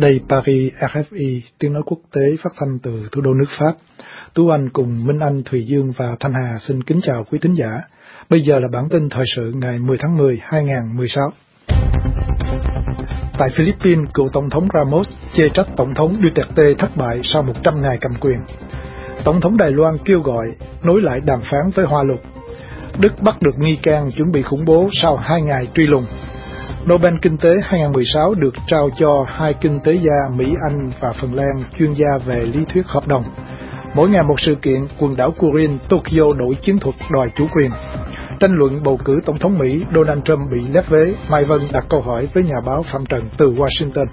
Đây Paris, RFI, tiếng nói quốc tế phát thanh từ thủ đô nước Pháp. Tú Anh cùng Minh Anh, Thùy Dương và Thanh Hà xin kính chào quý thính giả. Bây giờ là bản tin thời sự ngày 10 tháng 10, 2016. Tại Philippines, cựu Tổng thống Ramos chê trách Tổng thống Duterte thất bại sau 100 ngày cầm quyền. Tổng thống Đài Loan kêu gọi nối lại đàm phán với Hoa Lục. Đức bắt được nghi can chuẩn bị khủng bố sau 2 ngày truy lùng. Nobel Kinh tế 2016 được trao cho 2 kinh tế gia Mỹ, Anh và Phần Lan chuyên gia về lý thuyết hợp đồng. Mỗi ngày một sự kiện, quần đảo Kurin, Tokyo đổi chiến thuật đòi chủ quyền. Tranh luận bầu cử Tổng thống Mỹ Donald Trump bị lép vế, Mai Vân đặt câu hỏi với nhà báo Phạm Trần từ Washington.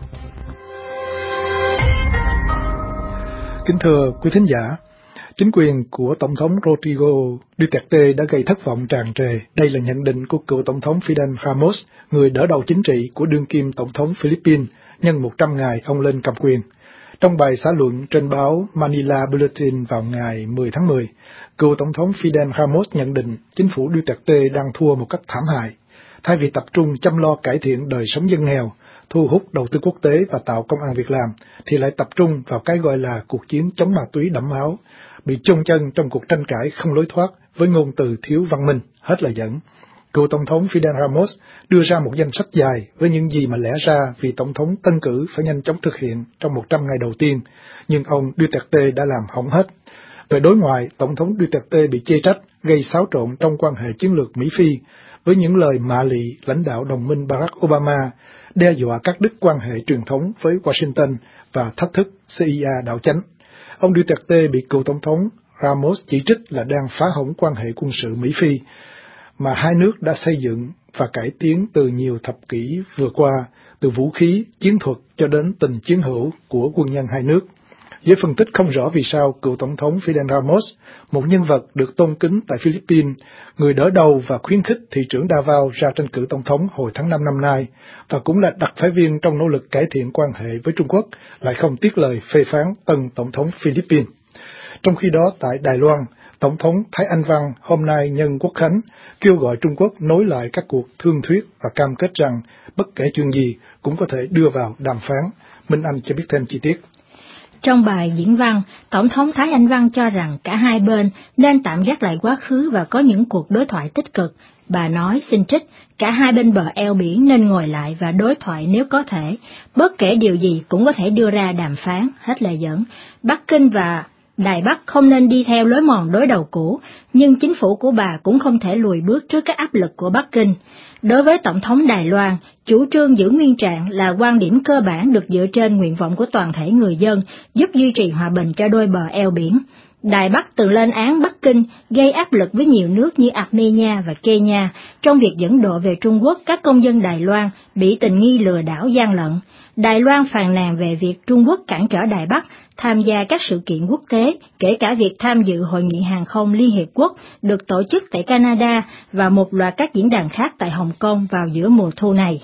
Kính thưa quý thính giả, chính quyền của Tổng thống Rodrigo Duterte đã gây thất vọng tràn trề. Đây là nhận định của cựu Tổng thống Fidel Ramos, người đỡ đầu chính trị của đương kim Tổng thống Philippines, nhân 100 ngày ông lên cầm quyền. Trong bài xã luận trên báo Manila Bulletin vào ngày 10 tháng 10, cựu Tổng thống Fidel Ramos nhận định chính phủ Duterte đang thua một cách thảm hại. Thay vì tập trung chăm lo cải thiện đời sống dân nghèo, thu hút đầu tư quốc tế và tạo công ăn việc làm, thì lại tập trung vào cái gọi là cuộc chiến chống ma túy đẫm máu, bị chôn chân trong cuộc tranh cãi không lối thoát với ngôn từ thiếu văn minh, hết lời dẫn. Cựu Tổng thống Fidel Ramos đưa ra một danh sách dài với những gì mà lẽ ra vị Tổng thống tân cử phải nhanh chóng thực hiện trong 100 ngày đầu tiên, nhưng ông Duterte đã làm hỏng hết. Về đối ngoại, Tổng thống Duterte bị chê trách gây xáo trộn trong quan hệ chiến lược Mỹ-Phi, với những lời mạ lị lãnh đạo đồng minh Barack Obama, đe dọa cắt đứt quan hệ truyền thống với Washington và thách thức CIA đảo chánh. Ông Duterte bị cựu Tổng thống Ramos chỉ trích là đang phá hỏng quan hệ quân sự Mỹ-Phi mà hai nước đã xây dựng và cải tiến từ nhiều thập kỷ vừa qua, từ vũ khí, chiến thuật cho đến tình chiến hữu của quân nhân hai nước. Giới phân tích không rõ vì sao cựu Tổng thống Fidel Ramos, một nhân vật được tôn kính tại Philippines, người đỡ đầu và khuyến khích thị trưởng Davao ra tranh cử tổng thống hồi tháng 5 năm nay, và cũng là đặc phái viên trong nỗ lực cải thiện quan hệ với Trung Quốc, lại không tiếc lời phê phán tân Tổng thống Philippines. Trong khi đó, tại Đài Loan, Tổng thống Thái Anh Văn hôm nay nhân Quốc khánh kêu gọi Trung Quốc nối lại các cuộc thương thuyết và cam kết rằng bất kể chuyện gì cũng có thể đưa vào đàm phán. Minh Anh cho biết thêm chi tiết. Trong bài diễn văn, Tổng thống Thái Anh Văn cho rằng cả hai bên nên tạm gác lại quá khứ và có những cuộc đối thoại tích cực. Bà nói, xin trích, cả hai bên bờ eo biển nên ngồi lại và đối thoại nếu có thể. Bất kể điều gì cũng có thể đưa ra đàm phán, hết lời dẫn. Bắc Kinh và Đài Bắc không nên đi theo lối mòn đối đầu cũ, nhưng chính phủ của bà cũng không thể lùi bước trước các áp lực của Bắc Kinh. Đối với Tổng thống Đài Loan, chủ trương giữ nguyên trạng là quan điểm cơ bản được dựa trên nguyện vọng của toàn thể người dân, giúp duy trì hòa bình cho đôi bờ eo biển. Đài Bắc từng lên án Bắc Kinh gây áp lực với nhiều nước như Armenia và Kenya trong việc dẫn độ về Trung Quốc các công dân Đài Loan bị tình nghi lừa đảo gian lận. Đài Loan phàn nàn về việc Trung Quốc cản trở Đài Bắc tham gia các sự kiện quốc tế, kể cả việc tham dự Hội nghị Hàng không Liên Hiệp Quốc được tổ chức tại Canada và một loạt các diễn đàn khác tại Hồng Kông vào giữa mùa thu này.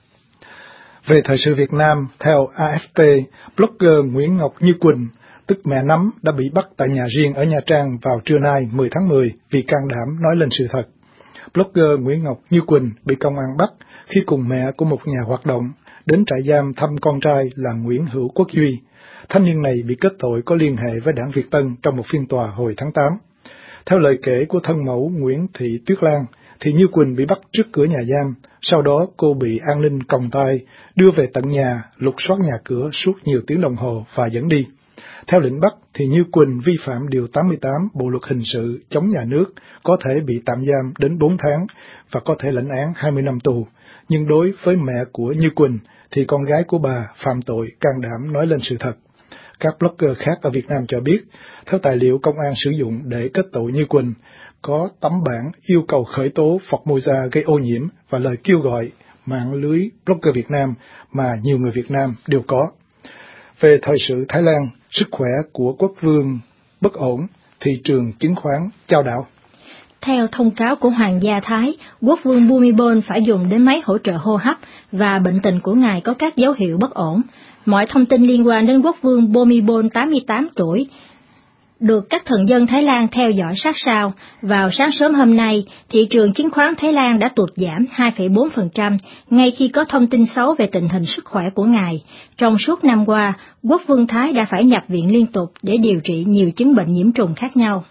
Về thời sự Việt Nam, theo AFP, blogger Nguyễn Ngọc Như Quỳnh, tức mẹ Nắm, đã bị bắt tại nhà riêng ở Nha Trang vào trưa nay 10 tháng 10 vì can đảm nói lên sự thật. Blogger Nguyễn Ngọc Như Quỳnh bị công an bắt khi cùng mẹ của một nhà hoạt động đến trại giam thăm con trai là Nguyễn Hữu Quốc Duy. Thanh niên này bị kết tội có liên hệ với Đảng Việt Tân trong một phiên tòa hồi tháng 8. Theo lời kể của thân mẫu Nguyễn Thị Tuyết Lan, thì Như Quỳnh bị bắt trước cửa nhà giam, sau đó cô bị an ninh còng tay, đưa về tận nhà, lục soát nhà cửa suốt nhiều tiếng đồng hồ và dẫn đi. Theo lệnh bắt thì Như Quỳnh vi phạm Điều 88 Bộ Luật Hình sự chống nhà nước, có thể bị tạm giam đến 4 tháng và có thể lãnh án 20 năm tù. Nhưng đối với mẹ của Như Quỳnh thì con gái của bà phạm tội can đảm nói lên sự thật. Các blogger khác ở Việt Nam cho biết, theo tài liệu công an sử dụng để kết tội Như Quỳnh, có tấm bản yêu cầu khởi tố Formosa gây ô nhiễm và lời kêu gọi mạng lưới blogger Việt Nam mà nhiều người Việt Nam đều có. Về thời sự Thái Lan, sức khỏe của quốc vương bất ổn, thị trường chứng khoán chao đảo. Theo thông cáo của Hoàng gia Thái, quốc vương Bhumibol phải dùng đến máy hỗ trợ hô hấp và bệnh tình của ngài có các dấu hiệu bất ổn. Mọi thông tin liên quan đến quốc vương Bhumibol 88 tuổi được các thần dân Thái Lan theo dõi sát sao. Vào sáng sớm hôm nay, thị trường chứng khoán Thái Lan đã tụt giảm 2,4% ngay khi có thông tin xấu về tình hình sức khỏe của ngài. Trong suốt năm qua, quốc vương Thái đã phải nhập viện liên tục để điều trị nhiều chứng bệnh nhiễm trùng khác nhau.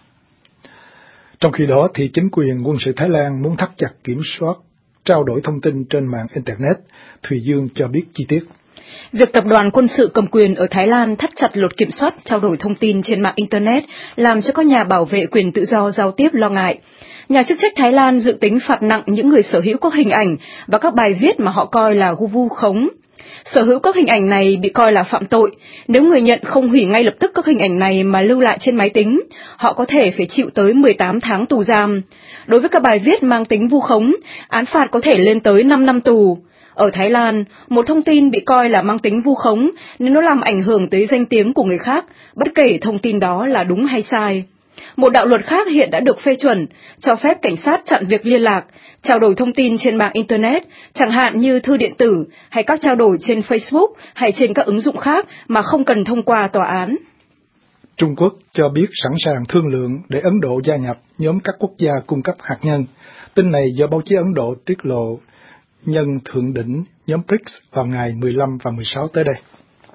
Trong khi đó, thì chính quyền quân sự Thái Lan muốn thắt chặt kiểm soát trao đổi thông tin trên mạng Internet. Thùy Dương cho biết chi tiết. Việc tập đoàn quân sự cầm quyền ở Thái Lan thắt chặt luật kiểm soát trao đổi thông tin trên mạng Internet làm cho các nhà bảo vệ quyền tự do giao tiếp lo ngại. Nhà chức trách Thái Lan dự tính phạt nặng những người sở hữu các hình ảnh và các bài viết mà họ coi là vu khống. Sở hữu các hình ảnh này bị coi là phạm tội. Nếu người nhận không hủy ngay lập tức các hình ảnh này mà lưu lại trên máy tính, họ có thể phải chịu tới 18 tháng tù giam. Đối với các bài viết mang tính vu khống, án phạt có thể lên tới 5 năm tù. Ở Thái Lan, một thông tin bị coi là mang tính vu khống nếu nó làm ảnh hưởng tới danh tiếng của người khác, bất kể thông tin đó là đúng hay sai. Một đạo luật khác hiện đã được phê chuẩn, cho phép cảnh sát chặn việc liên lạc, trao đổi thông tin trên mạng Internet, chẳng hạn như thư điện tử, hay các trao đổi trên Facebook hay trên các ứng dụng khác mà không cần thông qua tòa án. Trung Quốc cho biết sẵn sàng thương lượng để Ấn Độ gia nhập nhóm các quốc gia cung cấp hạt nhân. Tin này do báo chí Ấn Độ tiết lộ nhân thượng đỉnh nhóm BRICS vào ngày 15 và 16 tới đây.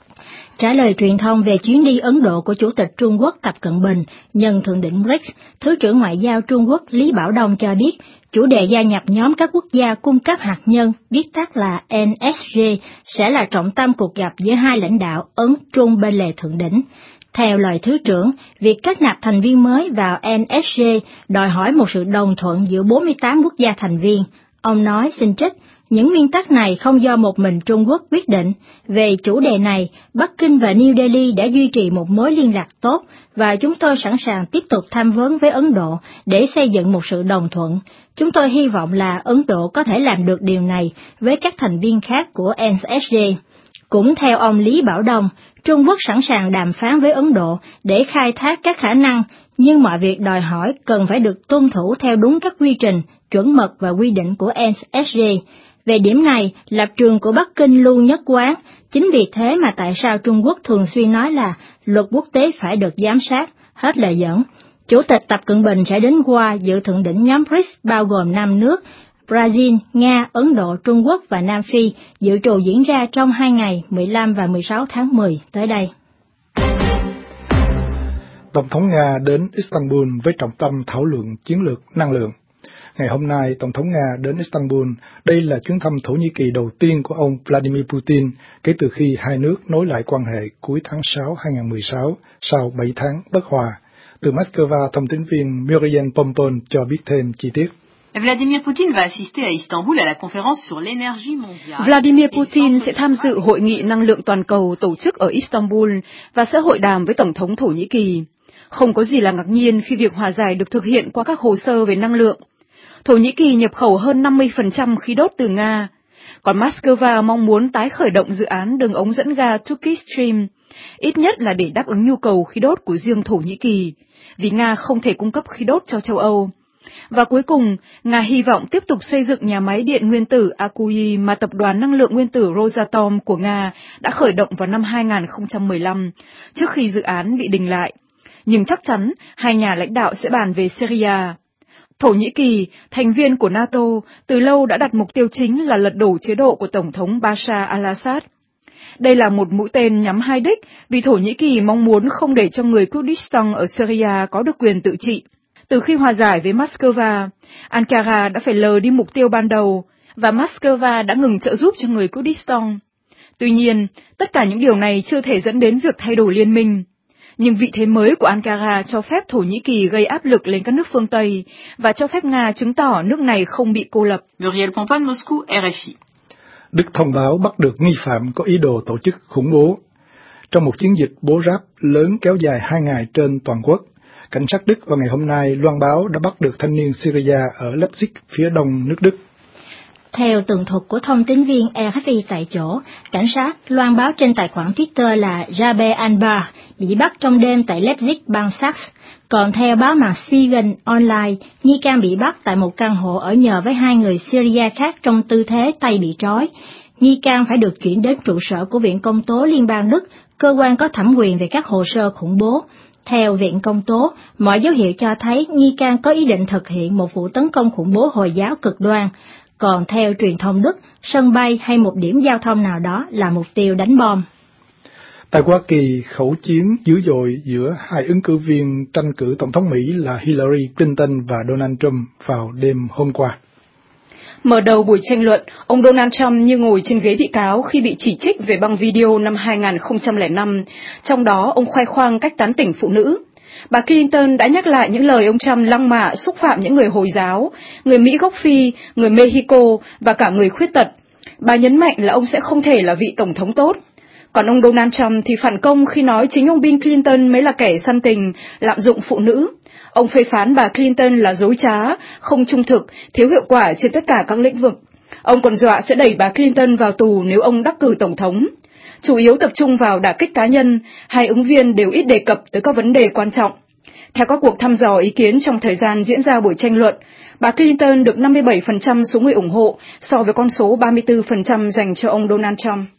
Trả lời truyền thông về chuyến đi Ấn Độ của Chủ tịch Trung Quốc Tập Cận Bình nhân thượng đỉnh BRICS, Thứ trưởng Ngoại giao Trung Quốc Lý Bảo Đông cho biết chủ đề gia nhập nhóm các quốc gia cung cấp hạt nhân, viết tắt là NSG, sẽ là trọng tâm cuộc gặp giữa hai lãnh đạo Ấn-Trung bên lề thượng đỉnh. Theo lời Thứ trưởng, việc kết nạp thành viên mới vào NSG đòi hỏi một sự đồng thuận giữa 48 quốc gia thành viên. Ông nói, xin trích, những nguyên tắc này không do một mình Trung Quốc quyết định. Về chủ đề này, Bắc Kinh và New Delhi đã duy trì một mối liên lạc tốt và chúng tôi sẵn sàng tiếp tục tham vấn với Ấn Độ để xây dựng một sự đồng thuận. Chúng tôi hy vọng là Ấn Độ có thể làm được điều này với các thành viên khác của NSG. Cũng theo ông Lý Bảo Đông, Trung Quốc sẵn sàng đàm phán với Ấn Độ để khai thác các khả năng, nhưng mọi việc đòi hỏi cần phải được tuân thủ theo đúng các quy trình, chuẩn mực và quy định của NSG. Về điểm này, lập trường của Bắc Kinh luôn nhất quán, chính vì thế mà tại sao Trung Quốc thường xuyên nói là luật quốc tế phải được giám sát, hết lời dẫn. Chủ tịch Tập Cận Bình sẽ đến qua dự thượng đỉnh nhóm BRICS bao gồm 5 nước, Brazil, Nga, Ấn Độ, Trung Quốc và Nam Phi, dự trù diễn ra trong 2 ngày 15 và 16 tháng 10 tới đây. Tổng thống Nga đến Istanbul với trọng tâm thảo luận chiến lược năng lượng. Ngày hôm nay, Tổng thống Nga đến Istanbul. Đây là chuyến thăm Thổ Nhĩ Kỳ đầu tiên của ông Vladimir Putin kể từ khi hai nước nối lại quan hệ cuối tháng 6 2016 sau 7 tháng bất hòa. Từ Moscow, thông tín viên Muriel Pompon cho biết thêm chi tiết. Vladimir Putin va assister à Istanbul à la conférence sur l'énergie mondiale. Vladimir Putin sẽ tham dự hội nghị năng lượng toàn cầu tổ chức ở Istanbul và sẽ hội đàm với Tổng thống Thổ Nhĩ Kỳ. Không có gì là ngạc nhiên khi việc hòa giải được thực hiện qua các hồ sơ về năng lượng. Thổ Nhĩ Kỳ nhập khẩu hơn 50% khí đốt từ Nga, còn Moscow mong muốn tái khởi động dự án đường ống dẫn ga Turkish Stream, ít nhất là để đáp ứng nhu cầu khí đốt của riêng Thổ Nhĩ Kỳ, vì Nga không thể cung cấp khí đốt cho châu Âu. Và cuối cùng, Nga hy vọng tiếp tục xây dựng nhà máy điện nguyên tử Akuy mà Tập đoàn Năng lượng Nguyên tử Rosatom của Nga đã khởi động vào năm 2015, trước khi dự án bị đình lại. Nhưng chắc chắn, hai nhà lãnh đạo sẽ bàn về Syria. Thổ Nhĩ Kỳ, thành viên của NATO, từ lâu đã đặt mục tiêu chính là lật đổ chế độ của Tổng thống Bashar al-Assad. Đây là một mũi tên nhắm hai đích vì Thổ Nhĩ Kỳ mong muốn không để cho người Kurdistan ở Syria có được quyền tự trị. Từ khi hòa giải với Moscow, Ankara đã phải lờ đi mục tiêu ban đầu và Moscow đã ngừng trợ giúp cho người Kurdistan. Tuy nhiên, tất cả những điều này chưa thể dẫn đến việc thay đổi liên minh. Nhưng vị thế mới của Ankara cho phép Thổ Nhĩ Kỳ gây áp lực lên các nước phương Tây và cho phép Nga chứng tỏ nước này không bị cô lập. Muriel Pompon, Moscou, RFI. Đức thông báo bắt được nghi phạm có ý đồ tổ chức khủng bố. Trong một chiến dịch bố ráp lớn kéo dài 2 ngày trên toàn quốc, cảnh sát Đức vào ngày hôm nay loan báo đã bắt được thanh niên Syria ở Leipzig, phía đông nước Đức. Theo tường thuật của thông tín viên RFI tại chỗ, cảnh sát loan báo trên tài khoản Twitter là Jaber Anbar bị bắt trong đêm tại Leipzig, bang Sax. Còn theo báo mạng Spiegel Online, nghi can bị bắt tại một căn hộ ở nhờ với 2 người Syria khác trong tư thế tay bị trói. Nghi can phải được chuyển đến trụ sở của Viện Công tố Liên bang Đức, cơ quan có thẩm quyền về các hồ sơ khủng bố. Theo Viện Công tố, mọi dấu hiệu cho thấy nghi can có ý định thực hiện một vụ tấn công khủng bố Hồi giáo cực đoan, còn theo truyền thông Đức, sân bay hay một điểm giao thông nào đó là mục tiêu đánh bom. Tại Hoa Kỳ, khẩu chiến dữ dội giữa hai ứng cử viên tranh cử tổng thống Mỹ là Hillary Clinton và Donald Trump vào đêm hôm qua. Mở đầu buổi tranh luận, ông Donald Trump như ngồi trên ghế bị cáo khi bị chỉ trích về băng video năm 2005, trong đó ông khoe khoang cách tán tỉnh phụ nữ. Bà Clinton đã nhắc lại những lời ông Trump lăng mạ xúc phạm những người Hồi giáo, người Mỹ gốc Phi, người Mexico và cả người khuyết tật. Bà nhấn mạnh là ông sẽ không thể là vị tổng thống tốt. Còn ông Donald Trump thì phản công khi nói chính ông Bill Clinton mới là kẻ săn tình, lạm dụng phụ nữ. Ông phê phán bà Clinton là dối trá, không trung thực, thiếu hiệu quả trên tất cả các lĩnh vực. Ông còn dọa sẽ đẩy bà Clinton vào tù nếu ông đắc cử tổng thống. Chủ yếu tập trung vào đả kích cá nhân, hai ứng viên đều ít đề cập tới các vấn đề quan trọng. Theo các cuộc thăm dò ý kiến trong thời gian diễn ra buổi tranh luận, bà Clinton được 57% số người ủng hộ so với con số 34% dành cho ông Donald Trump.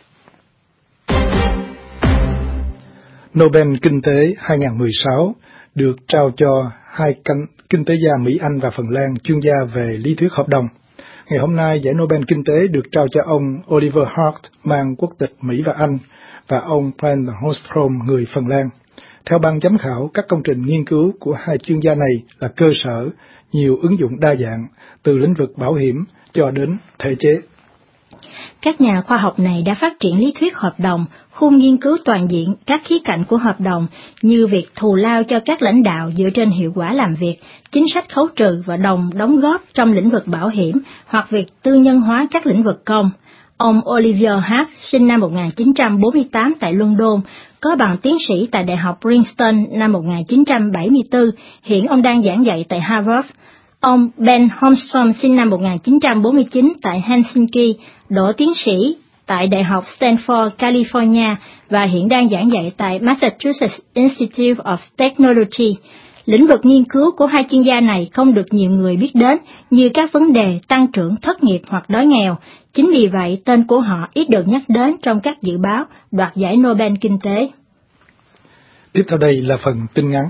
Nobel Kinh tế 2016 được trao cho hai kinh tế gia Mỹ, Anh và Phần Lan chuyên gia về lý thuyết hợp đồng. Ngày hôm nay, giải Nobel Kinh tế được trao cho ông Oliver Hart, mang quốc tịch Mỹ và Anh, và ông Brent Holmstrom, người Phần Lan. Theo ban giám khảo, các công trình nghiên cứu của hai chuyên gia này là cơ sở, nhiều ứng dụng đa dạng, từ lĩnh vực bảo hiểm cho đến thể chế. Các nhà khoa học này đã phát triển lý thuyết hợp đồng, khung nghiên cứu toàn diện các khía cạnh của hợp đồng như việc thù lao cho các lãnh đạo dựa trên hiệu quả làm việc, chính sách khấu trừ và đóng góp trong lĩnh vực bảo hiểm hoặc việc tư nhân hóa các lĩnh vực công. Ông Oliver Hart, sinh năm 1948 tại London, có bằng tiến sĩ tại Đại học Princeton năm 1974, hiện ông đang giảng dạy tại Harvard. Ông Ben Holmstrom, sinh năm 1949 tại Helsinki, đỗ tiến sĩ tại Đại học Stanford, California và hiện đang giảng dạy tại Massachusetts Institute of Technology. Lĩnh vực nghiên cứu của hai chuyên gia này không được nhiều người biết đến, như các vấn đề tăng trưởng, thất nghiệp hoặc đói nghèo. Chính vì vậy, tên của họ ít được nhắc đến trong các dự báo đoạt giải Nobel Kinh tế. Tiếp theo đây là phần tin ngắn.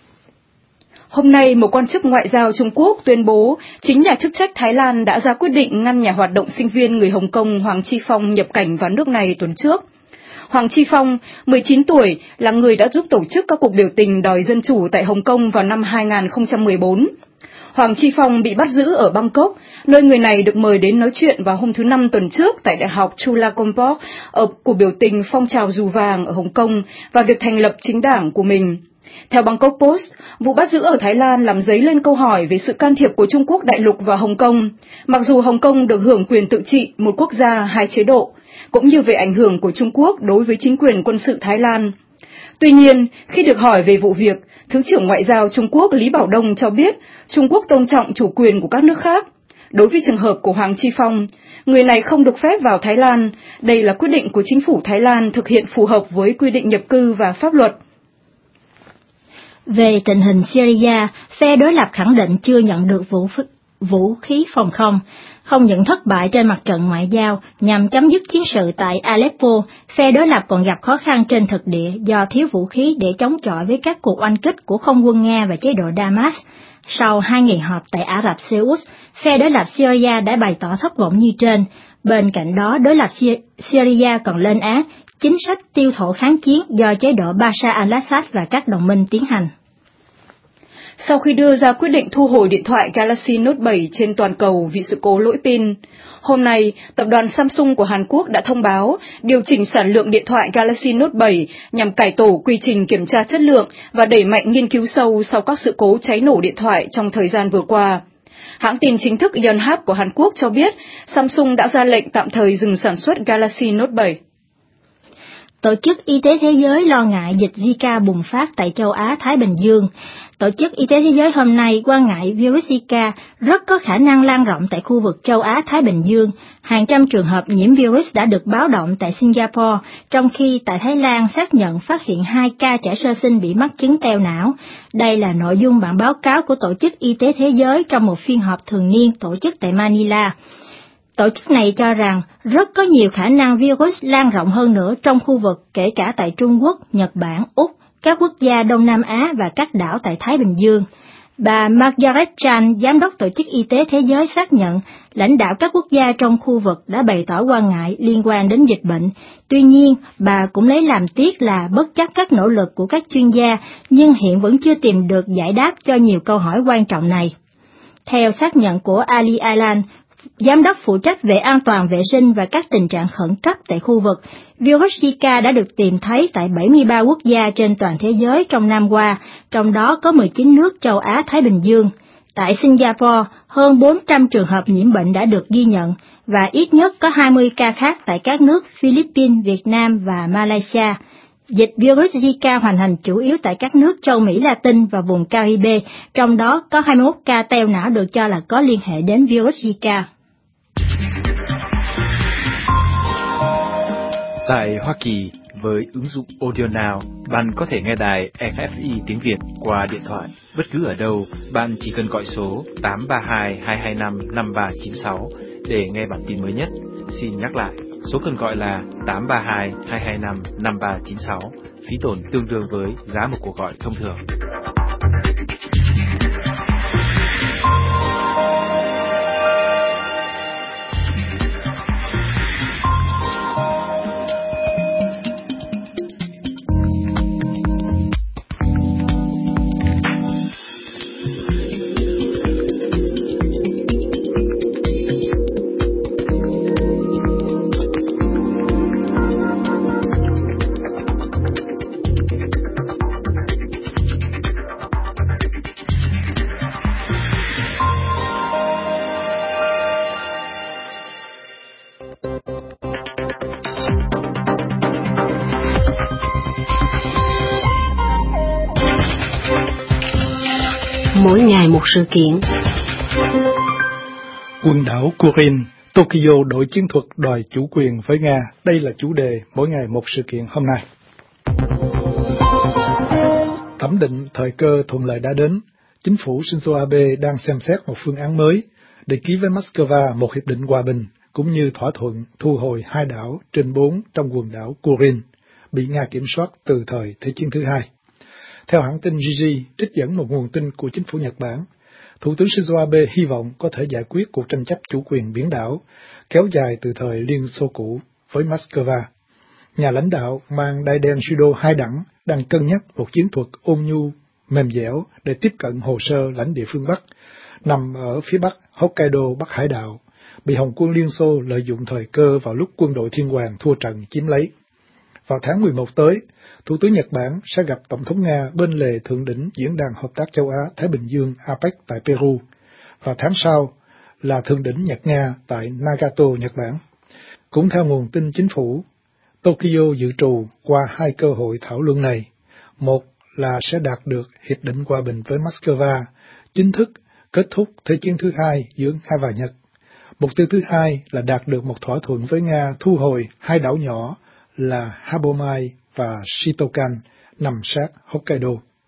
Hôm nay, một quan chức ngoại giao Trung Quốc tuyên bố chính nhà chức trách Thái Lan đã ra quyết định ngăn nhà hoạt động sinh viên người Hồng Kông Hoàng Chi Phong nhập cảnh vào nước này tuần trước. Hoàng Chi Phong, 19 tuổi, là người đã giúp tổ chức các cuộc biểu tình đòi dân chủ tại Hồng Kông vào năm 2014. Hoàng Chi Phong bị bắt giữ ở Bangkok, nơi người này được mời đến nói chuyện vào hôm thứ Năm tuần trước tại Đại học Chulalongkorn ở cuộc biểu tình phong trào dù vàng ở Hồng Kông và việc thành lập chính đảng của mình. Theo Bangkok Post, vụ bắt giữ ở Thái Lan làm dấy lên câu hỏi về sự can thiệp của Trung Quốc đại lục vào Hồng Kông, mặc dù Hồng Kông được hưởng quyền tự trị, một quốc gia, hai chế độ, cũng như về ảnh hưởng của Trung Quốc đối với chính quyền quân sự Thái Lan. Tuy nhiên, khi được hỏi về vụ việc, Thứ trưởng Ngoại giao Trung Quốc Lý Bảo Đông cho biết Trung Quốc tôn trọng chủ quyền của các nước khác. Đối với trường hợp của Hoàng Chi Phong, người này không được phép vào Thái Lan. Đây là quyết định của chính phủ Thái Lan thực hiện phù hợp với quy định nhập cư và pháp luật. Về tình hình Syria, phe đối lập khẳng định chưa nhận được vũ khí phòng không những thất bại trên mặt trận ngoại giao nhằm chấm dứt chiến sự tại Aleppo, phe đối lập còn gặp khó khăn trên thực địa do thiếu vũ khí để chống chọi với các cuộc oanh kích của không quân Nga và chế độ Damas. Sau 2 ngày họp tại Ả Rập Xê Út, phe đối lập Syria đã bày tỏ thất vọng như trên. Bên cạnh đó, đối lập Syria còn lên án chính sách tiêu thụ kháng chiến do chế độ Bashar al-Assad và các đồng minh tiến hành. Sau khi đưa ra quyết định thu hồi điện thoại Galaxy Note 7 trên toàn cầu vì sự cố lỗi pin, hôm nay, tập đoàn Samsung của Hàn Quốc đã thông báo điều chỉnh sản lượng điện thoại Galaxy Note 7 nhằm cải tổ quy trình kiểm tra chất lượng và đẩy mạnh nghiên cứu sâu sau các sự cố cháy nổ điện thoại trong thời gian vừa qua. Hãng tin chính thức Yonhap của Hàn Quốc cho biết Samsung đã ra lệnh tạm thời dừng sản xuất Galaxy Note 7. Tổ chức Y tế Thế giới lo ngại dịch Zika bùng phát tại châu Á-Thái Bình Dương. Tổ chức Y tế Thế giới hôm nay quan ngại virus Zika rất có khả năng lan rộng tại khu vực châu Á-Thái Bình Dương. Hàng trăm trường hợp nhiễm virus đã được báo động tại Singapore, trong khi tại Thái Lan xác nhận phát hiện 2 ca trẻ sơ sinh bị mắc chứng teo não. Đây là nội dung bản báo cáo của Tổ chức Y tế Thế giới trong một phiên họp thường niên tổ chức tại Manila. Tổ chức này cho rằng rất có nhiều khả năng virus lan rộng hơn nữa trong khu vực, kể cả tại Trung Quốc, Nhật Bản, Úc, các quốc gia Đông Nam Á và các đảo tại Thái Bình Dương. Bà Margaret Chan, Giám đốc Tổ chức Y tế Thế giới xác nhận, lãnh đạo các quốc gia trong khu vực đã bày tỏ quan ngại liên quan đến dịch bệnh. Tuy nhiên, bà cũng lấy làm tiếc là bất chấp các nỗ lực của các chuyên gia, nhưng hiện vẫn chưa tìm được giải đáp cho nhiều câu hỏi quan trọng này. Theo xác nhận của Ali Alan, Giám đốc phụ trách về an toàn vệ sinh và các tình trạng khẩn cấp tại khu vực, virus Zika đã được tìm thấy tại 73 quốc gia trên toàn thế giới trong năm qua, trong đó có 19 nước châu Á-Thái Bình Dương. Tại Singapore, hơn 400 trường hợp nhiễm bệnh đã được ghi nhận, và ít nhất có 20 ca khác tại các nước Philippines, Việt Nam và Malaysia. Dịch virus Zika hoành hành chủ yếu tại các nước châu Mỹ Latin và vùng Caribe, trong đó có 21 ca teo não được cho là có liên hệ đến virus Zika. Tại Hoa Kỳ, với ứng dụng Audio Now, bạn có thể nghe đài FFI tiếng Việt qua điện thoại. Bất cứ ở đâu, bạn chỉ cần gọi số 832-225-5396 để nghe bản tin mới nhất. Xin nhắc lại, số cần gọi là 832-225-5396, phí tổn tương đương với giá một cuộc gọi thông thường. Mỗi ngày một sự kiện. Quần đảo Kurin, Tokyo đổi chiến thuật đòi chủ quyền với Nga. Đây là chủ đề mỗi ngày một sự kiện hôm nay. Thẩm định thời cơ thuận lợi đã đến. Chính phủ Shinzo Abe đang xem xét một phương án mới để ký với Moscow một hiệp định hòa bình, cũng như thỏa thuận thu hồi 2 đảo trên 4 trong quần đảo Kurin, bị Nga kiểm soát từ thời Thế chiến thứ hai. Theo hãng tin Jiji, trích dẫn một nguồn tin của chính phủ Nhật Bản, Thủ tướng Shinzo Abe hy vọng có thể giải quyết cuộc tranh chấp chủ quyền biển đảo kéo dài từ thời Liên Xô cũ với Moscow. Nhà lãnh đạo mang đai đen judo 2 đẳng đang cân nhắc một chiến thuật ôn nhu, mềm dẻo để tiếp cận hồ sơ lãnh địa phương Bắc, nằm ở phía bắc Hokkaido, Bắc Hải Đạo, bị Hồng quân Liên Xô lợi dụng thời cơ vào lúc quân đội Thiên Hoàng thua trận chiếm lấy. Vào tháng 11 tới, Thủ tướng Nhật Bản sẽ gặp Tổng thống Nga bên lề thượng đỉnh Diễn đàn Hợp tác Châu Á-Thái Bình Dương APEC tại Peru, và tháng sau là thượng đỉnh Nhật-Nga tại Nagato, Nhật Bản. Cũng theo nguồn tin chính phủ, Tokyo dự trù qua 2 cơ hội thảo luận này. Một là sẽ đạt được hiệp định hòa bình với Moscow, chính thức kết thúc Thế chiến thứ hai giữa Nga và Nhật. Mục tiêu thứ hai là đạt được một thỏa thuận với Nga thu hồi 2 đảo nhỏ là Habomai và Shitokan nằm sát Hokkaido.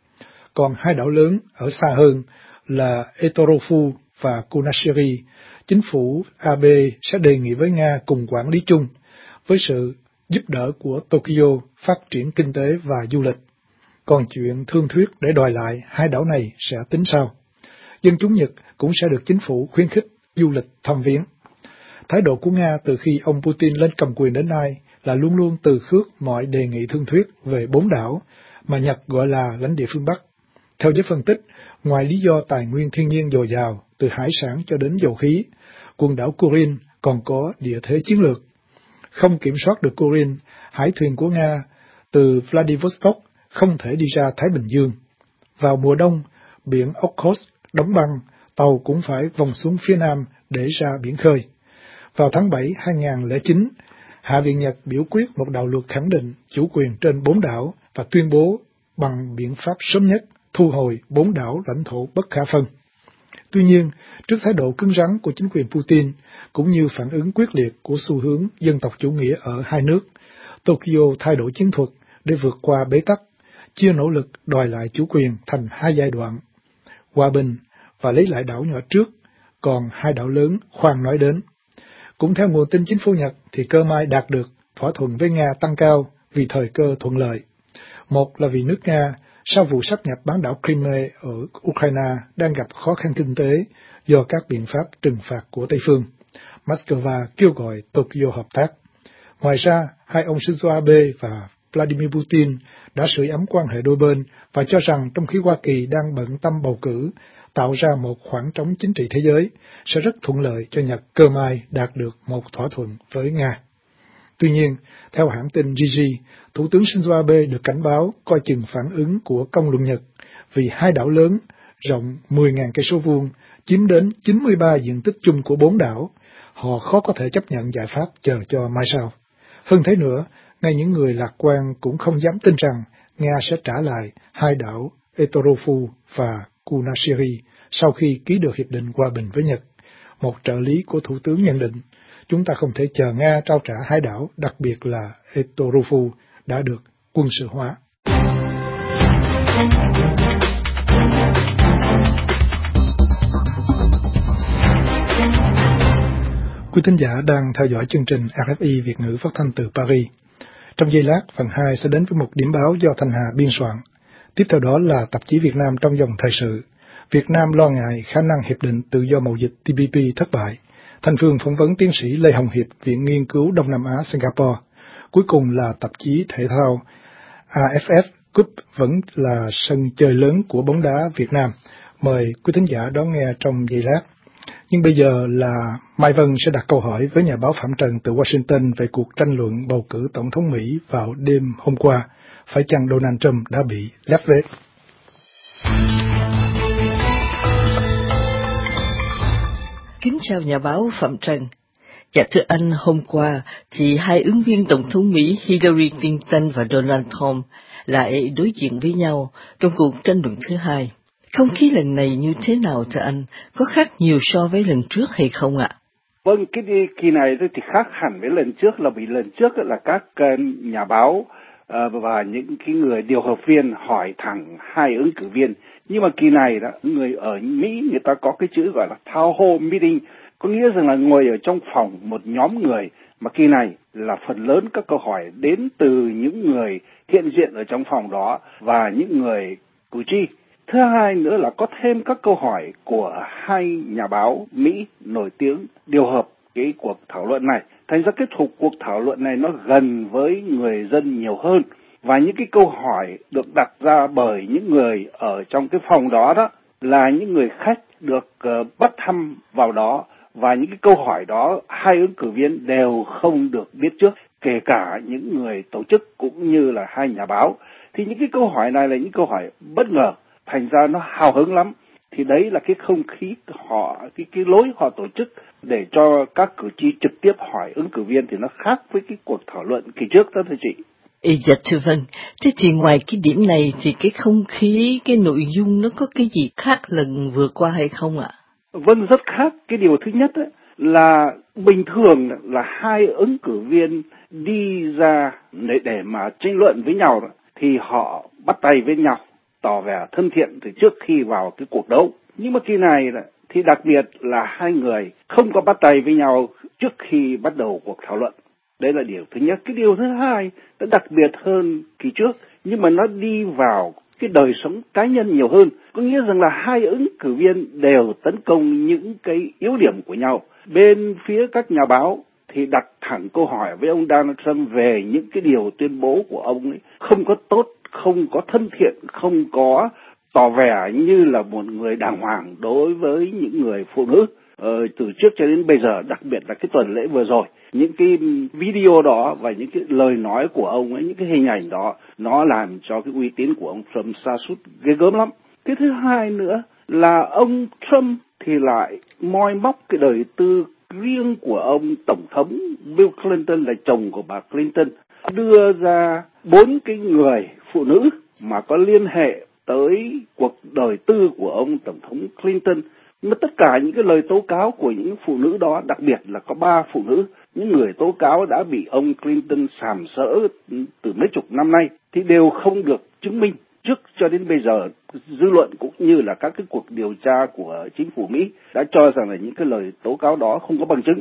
Còn 2 đảo lớn ở xa hơn là Etorofu và Kunashiri, chính phủ Abe sẽ đề nghị với Nga cùng quản lý chung, với sự giúp đỡ của Tokyo phát triển kinh tế và du lịch. Còn chuyện thương thuyết để đòi lại 2 đảo này sẽ tính sau. Dân chúng Nhật cũng sẽ được chính phủ khuyến khích du lịch thăm viếng. Thái độ của Nga từ khi ông Putin lên cầm quyền đến nay là luôn luôn từ khước mọi đề nghị thương thuyết về 4 đảo mà Nhật gọi là lãnh địa phương Bắc. Theo giới phân tích, ngoài lý do tài nguyên thiên nhiên dồi dào, từ hải sản cho đến dầu khí, quần đảo Kurin còn có địa thế chiến lược. Không kiểm soát được Kurin, hải thuyền của Nga từ Vladivostok không thể đi ra Thái Bình Dương. Vào mùa đông, biển Okhotsk đóng băng, tàu cũng phải vòng xuống phía nam để ra biển khơi. Vào tháng 7 2009, Hạ viện Nhật biểu quyết một đạo luật khẳng định chủ quyền trên 4 đảo và tuyên bố bằng biện pháp sớm nhất thu hồi 4 đảo lãnh thổ bất khả phân. Tuy nhiên, trước thái độ cứng rắn của chính quyền Putin, cũng như phản ứng quyết liệt của xu hướng dân tộc chủ nghĩa ở hai nước, Tokyo thay đổi chiến thuật để vượt qua bế tắc, chia nỗ lực đòi lại chủ quyền thành 2 giai đoạn, hòa bình và lấy lại đảo nhỏ trước, còn 2 đảo lớn khoan nói đến. Cũng theo nguồn tin chính phủ Nhật thì cơ may đạt được thỏa thuận với Nga tăng cao vì thời cơ thuận lợi. Một là vì nước Nga, sau vụ sáp nhập bán đảo Crimea ở Ukraine, đang gặp khó khăn kinh tế do các biện pháp trừng phạt của Tây phương. Moscow kêu gọi Tokyo hợp tác. Ngoài ra, hai ông Shinzo Abe và Vladimir Putin đã sưởi ấm quan hệ đôi bên và cho rằng trong khi Hoa Kỳ đang bận tâm bầu cử, tạo ra một khoảng trống chính trị thế giới, sẽ rất thuận lợi cho Nhật cơ may đạt được một thỏa thuận với Nga. Tuy nhiên, theo hãng tin Gigi, Thủ tướng Shinzo Abe được cảnh báo coi chừng phản ứng của công luận Nhật vì hai đảo lớn rộng 10.000 cây số vuông chiếm đến 93 diện tích chung của 4 đảo. Họ khó có thể chấp nhận giải pháp chờ cho mai sau. Hơn thế nữa, ngay những người lạc quan cũng không dám tin rằng Nga sẽ trả lại hai đảo Etorofu và Kunashiri sau khi ký được hiệp định hòa bình với Nhật. Một trợ lý của Thủ tướng nhận định, chúng ta không thể chờ Nga trao trả hai đảo, đặc biệt là Etorofu đã được quân sự hóa. Quý thính giả đang theo dõi chương trình RFI Việt ngữ phát thanh từ Paris. Trong giây lát, phần 2 sẽ đến với một điểm báo do Thanh Hà biên soạn. Tiếp theo đó là tạp chí Việt Nam trong dòng thời sự. Việt Nam lo ngại khả năng hiệp định tự do mậu dịch TPP thất bại. Thành Phương phỏng vấn tiến sĩ Lê Hồng Hiệp, Viện Nghiên cứu Đông Nam Á Singapore. Cuối cùng là tạp chí thể thao AFF Cup vẫn là sân chơi lớn của bóng đá Việt Nam. Mời quý thính giả đón nghe trong giây lát. Nhưng bây giờ là Mai Vân sẽ đặt câu hỏi với nhà báo Phạm Trần từ Washington về cuộc tranh luận bầu cử tổng thống Mỹ vào đêm hôm qua. Phải chăng Donald Trump đã bị lép vế? Kính chào nhà báo Phạm Trần. Dạ thưa anh, hôm qua thì hai ứng viên tổng thống Mỹ Hillary Clinton và Donald Trump lại đối diện với nhau trong cuộc tranh luận thứ hai. Không khí lần này như thế nào thưa anh? Có khác nhiều so với lần trước hay không ạ? Vâng, cái kỳ này thì khác hẳn với lần trước, là vì lần trước là các nhà báo và những cái người điều hợp viên hỏi thẳng hai ứng cử viên. Nhưng mà kỳ này đó, người ở Mỹ người ta có cái chữ gọi là town hall meeting, có nghĩa rằng là ngồi ở trong phòng một nhóm người, mà kỳ này là phần lớn các câu hỏi đến từ những người hiện diện ở trong phòng đó và những người cử tri. Thứ hai nữa là có thêm các câu hỏi của hai nhà báo Mỹ nổi tiếng điều hợp cái cuộc thảo luận này. Thành ra kết thúc cuộc thảo luận này nó gần với người dân nhiều hơn. Và những cái câu hỏi được đặt ra bởi những người ở trong cái phòng đó đó là những người khách được bắt thăm vào đó. Và những cái câu hỏi đó hai ứng cử viên đều không được biết trước, kể cả những người tổ chức cũng như là hai nhà báo. Thì những cái câu hỏi này là những câu hỏi bất ngờ, thành ra nó hào hứng lắm. Thì đấy là cái không khí họ, cái lối họ tổ chức để cho các cử tri trực tiếp hỏi ứng cử viên thì nó khác với cái cuộc thảo luận kỳ trước đó thưa chị. Dạ thưa vâng. Thế thì ngoài cái điểm này thì cái không khí, cái nội dung nó có cái gì khác lần vừa qua hay không ạ? Vâng, rất khác. Cái điều thứ nhất ấy, là bình thường là hai ứng cử viên đi ra để mà tranh luận với nhau đó, thì họ bắt tay với nhau, tỏ vẻ thân thiện từ trước khi vào cái cuộc đấu. Nhưng mà kỳ này thì đặc biệt là hai người không có bắt tay với nhau trước khi bắt đầu cuộc thảo luận. Đấy là điều thứ nhất. Cái điều thứ hai nó đặc biệt hơn kỳ trước, nhưng mà nó đi vào cái đời sống cá nhân nhiều hơn. Có nghĩa rằng là hai ứng cử viên đều tấn công những cái yếu điểm của nhau. Bên phía các nhà báo thì đặt thẳng câu hỏi với ông Donald Trump về những cái điều tuyên bố của ông ấy không có tốt, không có thân thiện, không có tỏ vẻ như là một người đàng hoàng đối với những người phụ nữ. Từ trước cho đến bây giờ, đặc biệt là cái tuần lễ vừa rồi, những cái video đó và những cái lời nói của ông ấy, những cái hình ảnh đó, nó làm cho cái uy tín của ông Trump sa sút ghê gớm lắm. Cái thứ hai nữa là ông Trump thì lại moi móc cái đời tư riêng của ông Tổng thống Bill Clinton, là chồng của bà Clinton, đưa ra 4 cái người phụ nữ mà có liên hệ tới cuộc đời tư của ông Tổng thống Clinton. Mà tất cả những cái lời tố cáo của những phụ nữ đó, đặc biệt là có 3 phụ nữ, những người tố cáo đã bị ông Clinton sàm sỡ từ mấy chục năm nay, thì đều không được chứng minh. Trước cho đến bây giờ, dư luận cũng như là các cái cuộc điều tra của chính phủ Mỹ đã cho rằng là những cái lời tố cáo đó không có bằng chứng.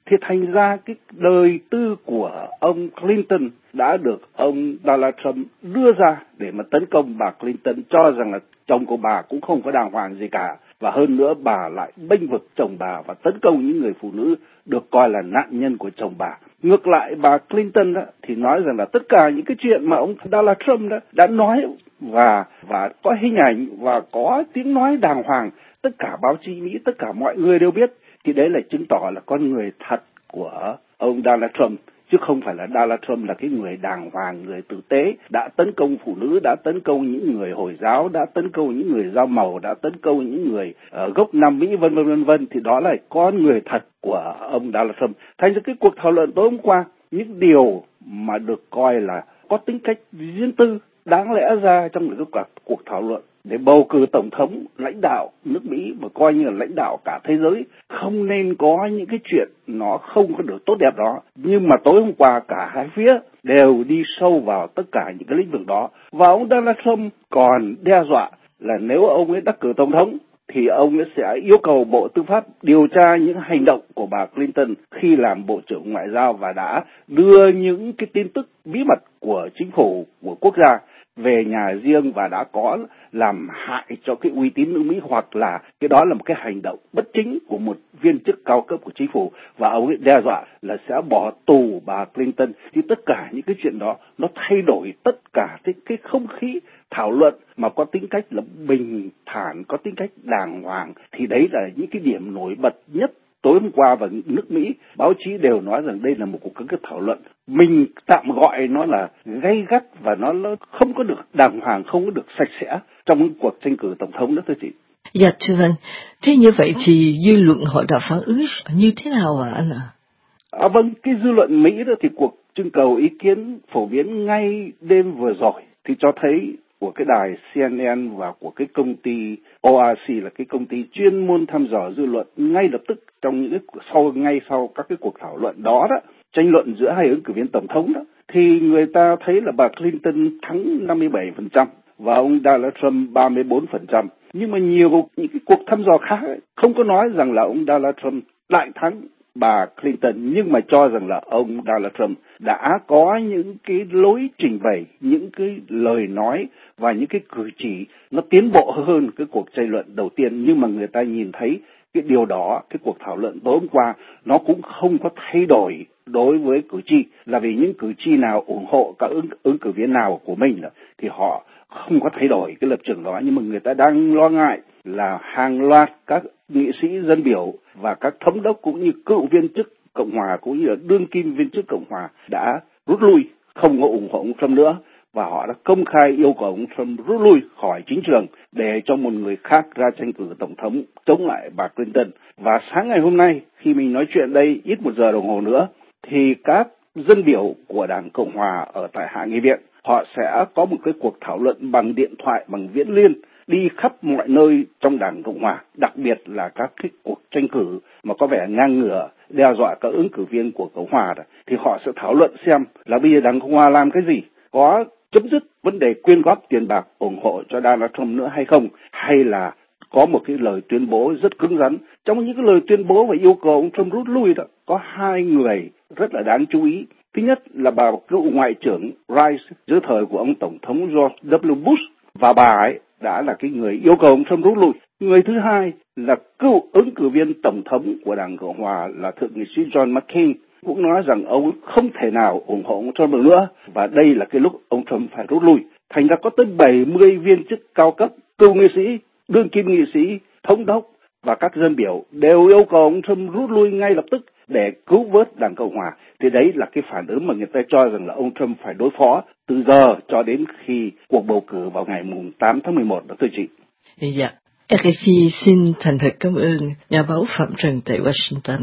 Thì thành ra cái đời tư của ông Clinton đã được ông Donald Trump đưa ra để mà tấn công bà Clinton, cho rằng là chồng của bà cũng không có đàng hoàng gì cả. Và hơn nữa bà lại bênh vực chồng bà và tấn công những người phụ nữ được coi là nạn nhân của chồng bà. Ngược lại bà Clinton đó, thì nói rằng là tất cả những cái chuyện mà ông Donald Trump đó đã nói và có hình ảnh và có tiếng nói đàng hoàng, tất cả báo chí Mỹ, tất cả mọi người đều biết, thì đấy là chứng tỏ là con người thật của ông Donald Trump, chứ không phải là Donald Trump là cái người đàng hoàng, người tử tế, đã tấn công phụ nữ, đã tấn công những người Hồi giáo, đã tấn công những người da màu, đã tấn công những người gốc Nam Mỹ, vân vân vân vân. Thì đó là con người thật của ông Donald Trump. Thành ra cái cuộc thảo luận tối hôm qua, những điều mà được coi là có tính cách riêng tư đáng lẽ ra trong một cuộc thảo luận để bầu cử tổng thống lãnh đạo nước Mỹ mà coi như là lãnh đạo cả thế giới, không nên có những cái chuyện nó không có được tốt đẹp đó. Nhưng mà tối hôm qua cả hai phía đều đi sâu vào tất cả những cái lĩnh vực đó. Và ông Donald Trump còn đe dọa là nếu ông ấy đắc cử tổng thống thì ông ấy sẽ yêu cầu Bộ Tư pháp điều tra những hành động của bà Clinton khi làm Bộ trưởng Ngoại giao và đã đưa những cái tin tức bí mật của chính phủ, của quốc gia về nhà riêng và đã có làm hại cho cái uy tín nước Mỹ, hoặc là cái đó là một cái hành động bất chính của một viên chức cao cấp của chính phủ, và ông ấy đe dọa là sẽ bỏ tù bà Clinton. Thì tất cả những cái chuyện đó nó thay đổi tất cả cái không khí thảo luận mà có tính cách là bình thản, có tính cách đàng hoàng. Thì đấy là những cái điểm nổi bật nhất tối hôm qua, và nước Mỹ báo chí đều nói rằng đây là một cuộc thảo luận mình tạm gọi nó là gay gắt và nó không có được đàng hoàng, không có được sạch sẽ trong cuộc tranh cử tổng thống đó thưa chị. Dạ thưa anh, thế như vậy thì dư luận họ đã phản ứng như thế nào ạ anh ạ? Vâng, cái dư luận Mỹ đó thì cuộc trưng cầu ý kiến phổ biến ngay đêm vừa rồi thì cho thấy của cái đài CNN và của cái công ty ORC là cái công ty chuyên môn thăm dò dư luận, ngay lập tức trong những ngay sau các cái cuộc thảo luận đó tranh luận giữa hai ứng cử viên tổng thống đó, thì người ta thấy là bà Clinton thắng 57% và ông Donald Trump 34%. Nhưng mà nhiều những cái cuộc thăm dò khác không có nói rằng là ông Donald Trump đại thắng bà Clinton, nhưng mà cho rằng là ông Donald Trump đã có những cái lối trình bày, những cái lời nói và những cái cử chỉ nó tiến bộ hơn cái cuộc tranh luận đầu tiên. Nhưng mà người ta nhìn thấy cái điều đó, cái cuộc thảo luận tối hôm qua nó cũng không có thay đổi đối với cử tri, là vì những cử tri nào ủng hộ các ứng cử viên nào của mình thì họ không có thay đổi cái lập trường đó. Nhưng mà người ta đang lo ngại là hàng loạt các nghị sĩ dân biểu và các thống đốc cũng như cựu viên chức Cộng hòa cũng như là đương kim viên chức Cộng hòa đã rút lui, không có ủng hộ ông Trump nữa, và họ đã công khai yêu cầu ông Trump rút lui khỏi chính trường để cho một người khác ra tranh cử tổng thống chống lại bà Clinton. Và sáng ngày hôm nay khi mình nói chuyện đây ít một giờ đồng hồ nữa thì các dân biểu của Đảng Cộng hòa ở tại Hạ nghị viện họ sẽ có một cái cuộc thảo luận bằng điện thoại, bằng viễn liên, đi khắp mọi nơi trong Đảng Cộng hòa, đặc biệt là các cái cuộc tranh cử mà có vẻ ngang ngửa đe dọa các ứng cử viên của Cộng hòa đó, thì họ sẽ thảo luận xem là bây giờ Đảng Cộng hòa làm cái gì, có chấm dứt vấn đề quyên góp tiền bạc ủng hộ cho Donald Trump nữa hay không, hay là có một cái lời tuyên bố rất cứng rắn. Trong những cái lời tuyên bố và yêu cầu ông Trump rút lui đó, có hai người rất là đáng chú ý. Thứ nhất là bà cựu ngoại trưởng Rice dưới thời của ông Tổng thống George W. Bush, và bà ấy đã là cái người yêu cầu ông Trump rút lui. Người thứ hai là cựu ứng cử viên tổng thống của Đảng Cộng hòa là thượng nghị sĩ John McCain, cũng nói rằng ông không thể nào ủng hộ ông Trump được nữa, và đây là cái lúc ông Trump phải rút lui. Thành ra có tới 70 viên chức cao cấp, cựu nghị sĩ, đương kim nghị sĩ, thống đốc và các dân biểu đều yêu cầu ông Trump rút lui ngay lập tức để cứu vớt Đảng Cộng hòa. Thì đấy là cái phản ứng mà người ta cho rằng là ông Trump phải đối phó từ giờ cho đến khi cuộc bầu cử vào ngày 8 tháng 11 đó thưa chị. Dạ, RFI xin thành thật cảm ơn nhà báo Phạm Trần tại Washington.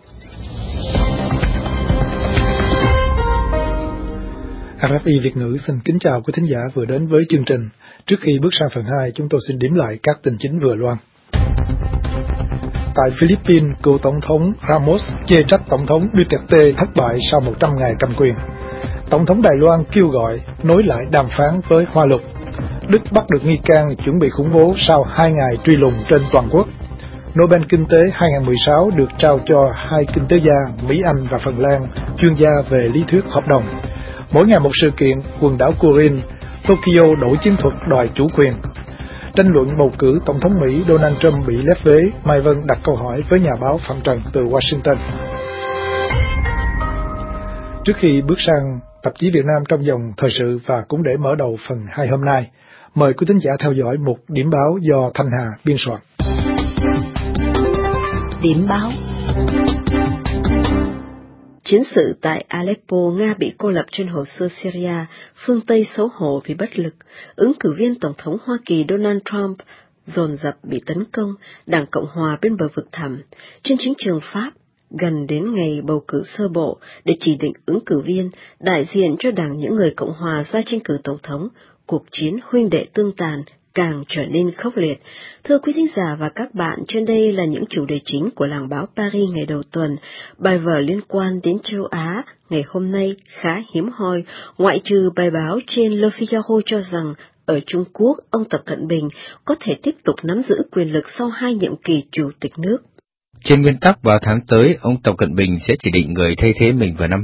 RFI Việt ngữ xin kính chào quý thính giả vừa đến với chương trình. Trước khi bước sang phần 2, chúng tôi xin điểm lại các tin chính vừa loan. Tại Philippines, cựu Tổng thống Ramos chê trách Tổng thống Duterte thất bại sau 100 ngày cầm quyền. Tổng thống Đài Loan kêu gọi nối lại đàm phán với Hoa Lục. Đức bắt được nghi can chuẩn bị khủng bố sau 2 ngày truy lùng trên toàn quốc. Nobel Kinh tế 2016 được trao cho hai kinh tế gia Mỹ, Anh và Phần Lan, chuyên gia về lý thuyết hợp đồng. Mỗi ngày một sự kiện, quần đảo Kurin, Tokyo đổi chiến thuật đòi chủ quyền. Tranh luận bầu cử Tổng thống Mỹ Donald Trump bị lép vế, Mai Vân đặt câu hỏi với nhà báo Phạm Trần từ Washington. Trước khi bước sang tạp chí Việt Nam trong dòng thời sự và cũng để mở đầu phần 2 hôm nay, mời quý thính giả theo dõi một điểm báo do Thanh Hà biên soạn. Điểm báo. Chiến sự tại Aleppo, Nga bị cô lập trên hồ sơ Syria, phương Tây xấu hổ vì bất lực, ứng cử viên Tổng thống Hoa Kỳ Donald Trump dồn dập bị tấn công, Đảng Cộng Hòa bên bờ vực thẳm. Trên chính trường Pháp, gần đến ngày bầu cử sơ bộ để chỉ định ứng cử viên, đại diện cho Đảng những người Cộng Hòa ra tranh cử Tổng thống, cuộc chiến huynh đệ tương tàn càng trở nên khốc liệt. Thưa quý thính giả và các bạn, trên đây là những chủ đề chính của làng báo Paris ngày đầu tuần. Bài vở liên quan đến châu Á ngày hôm nay khá hiếm hoi, ngoại trừ bài báo trên Le Figaro cho rằng ở Trung Quốc, ông Tập Cận Bình có thể tiếp tục nắm giữ quyền lực sau 2 nhiệm kỳ chủ tịch nước. Trên nguyên tắc, vào tháng tới, ông Tập Cận Bình sẽ chỉ định người thay thế mình vào năm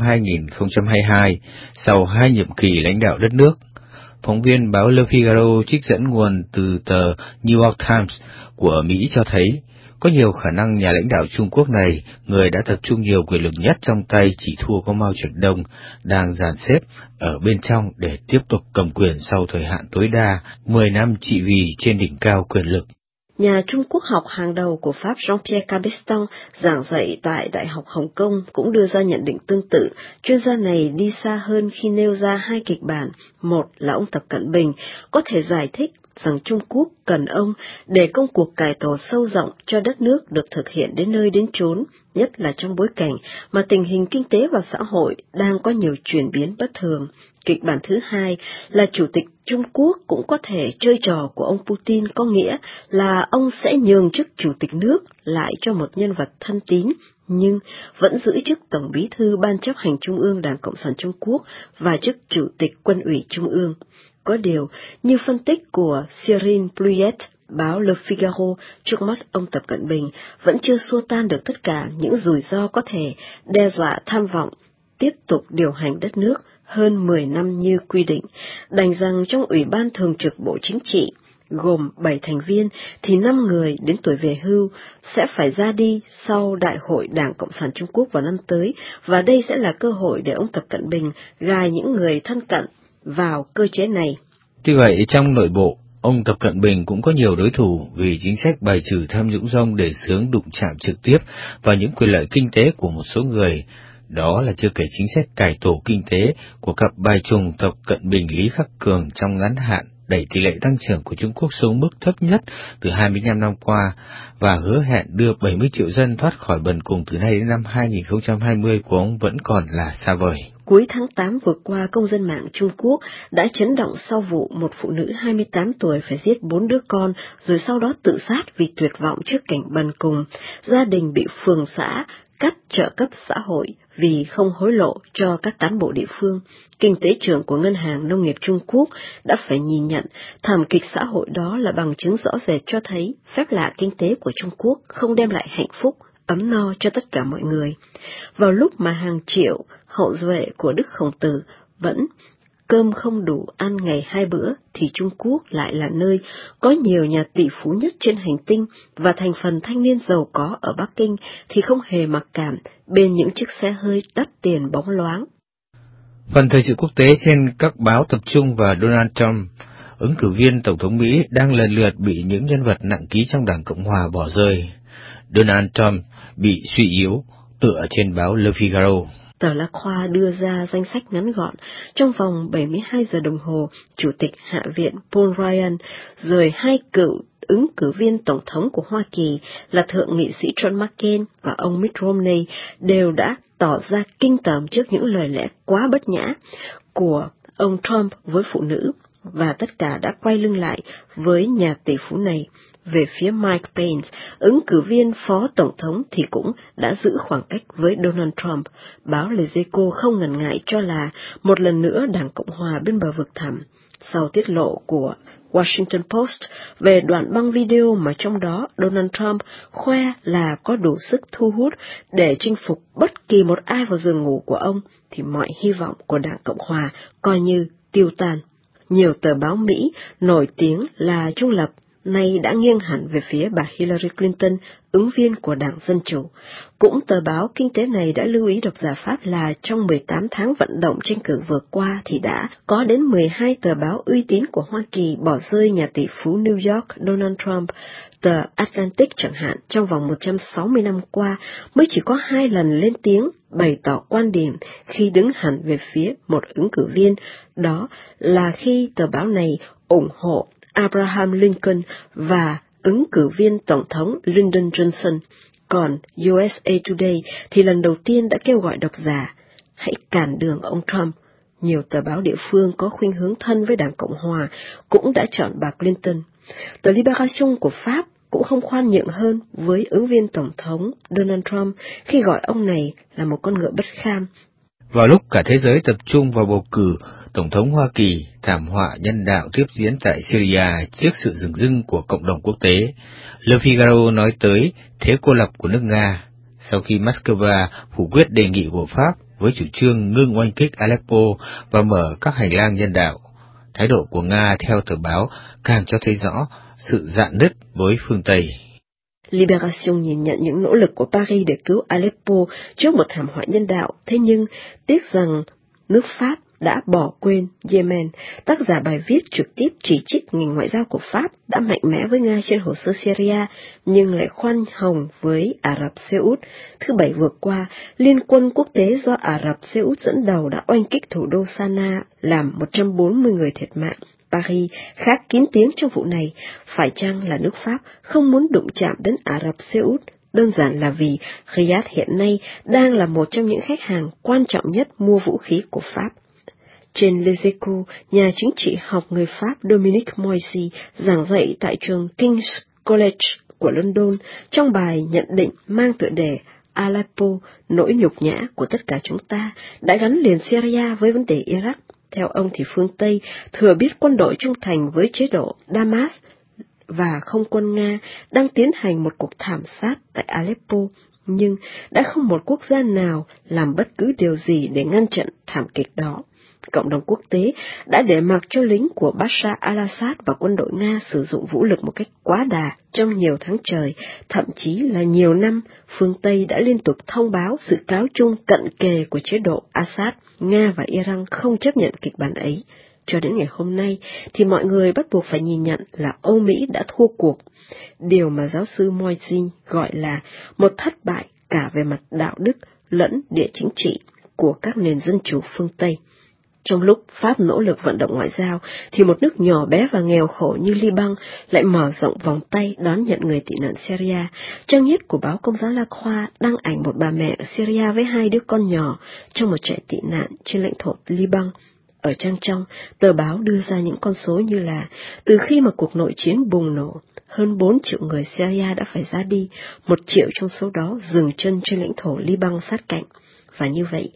2022, sau 2 nhiệm kỳ lãnh đạo đất nước. Phóng viên báo Le Figaro trích dẫn nguồn từ tờ New York Times của Mỹ cho thấy, có nhiều khả năng nhà lãnh đạo Trung Quốc này, người đã tập trung nhiều quyền lực nhất trong tay, chỉ thua có Mao Trạch Đông, đang dàn xếp ở bên trong để tiếp tục cầm quyền sau thời hạn tối đa 10 năm trị vì trên đỉnh cao quyền lực. Nhà Trung Quốc học hàng đầu của Pháp Jean-Pierre Cabestan giảng dạy tại Đại học Hồng Kông cũng đưa ra nhận định tương tự. Chuyên gia này đi xa hơn khi nêu ra 2 kịch bản. Một là ông Tập Cận Bình có thể giải thích rằng Trung Quốc cần ông để công cuộc cải tổ sâu rộng cho đất nước được thực hiện đến nơi đến chốn, nhất là trong bối cảnh mà tình hình kinh tế và xã hội đang có nhiều chuyển biến bất thường. Kịch bản thứ hai là Chủ tịch Trung Quốc cũng có thể chơi trò của ông Putin, có nghĩa là ông sẽ nhường chức Chủ tịch nước lại cho một nhân vật thân tín, nhưng vẫn giữ chức Tổng Bí thư Ban chấp hành Trung ương Đảng Cộng sản Trung Quốc và chức Chủ tịch Quân ủy Trung ương. Có điều, như phân tích của Cyril Pluyet, báo Le Figaro, trước mắt ông Tập Cận Bình vẫn chưa xua tan được tất cả những rủi ro có thể đe dọa tham vọng tiếp tục điều hành đất nước hơn 10 năm như quy định, đành rằng trong Ủy ban Thường trực Bộ Chính trị, gồm 7 thành viên, thì 5 người đến tuổi về hưu sẽ phải ra đi sau Đại hội Đảng Cộng sản Trung Quốc vào năm tới, và đây sẽ là cơ hội để ông Tập Cận Bình gài những người thân cận vào cơ chế này. Tuy vậy, trong nội bộ, ông Tập Cận Bình cũng có nhiều đối thủ vì chính sách bài trừ tham nhũng rong để xướng đụng chạm trực tiếp vào những quyền lợi kinh tế của một số người. Đó là chưa kể chính sách cải tổ kinh tế của cặp bài trùng Tập Cận Bình Lý Khắc Cường trong ngắn hạn đẩy tỷ lệ tăng trưởng của Trung Quốc xuống mức thấp nhất từ 25 năm qua và hứa hẹn đưa 70 triệu dân thoát khỏi bần cùng từ nay đến năm 2020 của ông vẫn còn là xa vời. Cuối tháng 8 vừa qua, công dân mạng Trung Quốc đã chấn động sau vụ một phụ nữ 28 tuổi phải giết 4 đứa con rồi sau đó tự sát vì tuyệt vọng trước cảnh bần cùng. Gia đình bị phường xã cắt trợ cấp xã hội vì không hối lộ cho các cán bộ địa phương. Kinh tế trưởng của Ngân hàng Nông nghiệp Trung Quốc đã phải nhìn nhận thảm kịch xã hội đó là bằng chứng rõ rệt cho thấy phép lạ kinh tế của Trung Quốc không đem lại hạnh phúc, ấm no cho tất cả mọi người. Vào lúc mà hàng triệu hậu duệ của Đức Khổng Tử vẫn cơm không đủ ăn ngày 2 bữa, thì Trung Quốc lại là nơi có nhiều nhà tỷ phú nhất trên hành tinh, và thành phần thanh niên giàu có ở Bắc Kinh thì không hề mặc cảm bên những chiếc xe hơi đắt tiền bóng loáng. Phần thời sự quốc tế trên các báo tập trung vào Donald Trump, ứng cử viên Tổng thống Mỹ đang lần lượt bị những nhân vật nặng ký trong Đảng Cộng Hòa bỏ rơi. Donald Trump bị suy yếu, tựa trên báo Le Figaro. Tờ La Croix đưa ra danh sách ngắn gọn. Trong vòng 72 giờ đồng hồ, Chủ tịch Hạ viện Paul Ryan, rồi 2 cựu ứng cử viên Tổng thống của Hoa Kỳ là Thượng nghị sĩ John McCain và ông Mitt Romney đều đã tỏ ra kinh tởm trước những lời lẽ quá bất nhã của ông Trump với phụ nữ, và tất cả đã quay lưng lại với nhà tỷ phú này. Về phía Mike Pence, ứng cử viên phó tổng thống thì cũng đã giữ khoảng cách với Donald Trump. Báo Les Echos không ngần ngại cho là một lần nữa Đảng Cộng Hòa bên bờ vực thẳm. Sau tiết lộ của Washington Post về đoạn băng video mà trong đó Donald Trump khoe là có đủ sức thu hút để chinh phục bất kỳ một ai vào giường ngủ của ông, thì mọi hy vọng của Đảng Cộng Hòa coi như tiêu tan. Nhiều tờ báo Mỹ nổi tiếng là trung lập nay đã nghiêng hẳn về phía bà Hillary Clinton, ứng viên của Đảng Dân Chủ. Cũng tờ báo kinh tế này đã lưu ý độc giả Pháp là trong 18 tháng vận động tranh cử vừa qua thì đã có đến 12 tờ báo uy tín của Hoa Kỳ bỏ rơi nhà tỷ phú New York Donald Trump. Tờ Atlantic chẳng hạn, trong vòng 160 năm qua mới chỉ có 2 lần lên tiếng bày tỏ quan điểm khi đứng hẳn về phía một ứng cử viên, đó là khi tờ báo này ủng hộ Abraham Lincoln và ứng cử viên tổng thống Lyndon Johnson. Còn USA Today thì lần đầu tiên đã kêu gọi độc giả hãy cản đường ông Trump. Nhiều tờ báo địa phương có khuynh hướng thân với Đảng Cộng Hòa cũng đã chọn bà Clinton. Tờ Libération của Pháp cũng không khoan nhượng hơn với ứng viên tổng thống Donald Trump khi gọi ông này là một con ngựa bất kham. Vào lúc cả thế giới tập trung vào bầu cử Tổng thống Hoa Kỳ, thảm họa nhân đạo tiếp diễn tại Syria trước sự dửng dưng của cộng đồng quốc tế, Le Figaro nói tới thế cô lập của nước Nga sau khi Moscow phủ quyết đề nghị của Pháp với chủ trương ngưng oanh kích Aleppo và mở các hành lang nhân đạo. Thái độ của Nga theo tờ báo càng cho thấy rõ sự rạn nứt với phương Tây. Libération nhìn nhận những nỗ lực của Paris để cứu Aleppo trước một thảm họa nhân đạo, thế nhưng tiếc rằng nước Pháp đã bỏ quên Yemen. Tác giả bài viết trực tiếp chỉ trích ngành ngoại giao của Pháp đã mạnh mẽ với Nga trên hồ sơ Syria, nhưng lại khoan hồng với Ả Rập Xê Út. Thứ Bảy vừa qua, Liên quân quốc tế do Ả Rập Xê Út dẫn đầu đã oanh kích thủ đô Sanaa, làm 140 người thiệt mạng. Paris khá kín tiếng trong vụ này, phải chăng là nước Pháp không muốn đụng chạm đến Ả Rập Xê Út? Đơn giản là vì Riyadh hiện nay đang là một trong những khách hàng quan trọng nhất mua vũ khí của Pháp. Trên Les Echos, nhà chính trị học người Pháp Dominique Moissy giảng dạy tại trường King's College của London trong bài nhận định mang tựa đề Aleppo, nỗi nhục nhã của tất cả chúng ta, đã gắn liền Syria với vấn đề Iraq. Theo ông thì phương Tây thừa biết quân đội trung thành với chế độ Damas và không quân Nga đang tiến hành một cuộc thảm sát tại Aleppo, nhưng đã không một quốc gia nào làm bất cứ điều gì để ngăn chặn thảm kịch đó. Cộng đồng quốc tế đã để mặc cho lính của Bashar al-Assad và quân đội Nga sử dụng vũ lực một cách quá đà trong nhiều tháng trời, thậm chí là nhiều năm. Phương Tây đã liên tục thông báo sự cáo chung cận kề của chế độ Assad. Nga và Iran không chấp nhận kịch bản ấy. Cho đến ngày hôm nay thì mọi người bắt buộc phải nhìn nhận là Âu Mỹ đã thua cuộc, điều mà giáo sư Moissy gọi là một thất bại cả về mặt đạo đức lẫn địa chính trị của các nền dân chủ phương Tây. Trong lúc Pháp nỗ lực vận động ngoại giao, thì một nước nhỏ bé và nghèo khổ như Liban lại mở rộng vòng tay đón nhận người tị nạn Syria. Trang nhất của báo Công giáo La Croix đăng ảnh một bà mẹ ở Syria với 2 đứa con nhỏ trong một trại tị nạn trên lãnh thổ Liban. Ở trang trong, tờ báo đưa ra những con số như là từ khi mà cuộc nội chiến bùng nổ, hơn 4 triệu người Syria đã phải ra đi, 1 triệu trong số đó dừng chân trên lãnh thổ Liban sát cạnh. Và như vậy,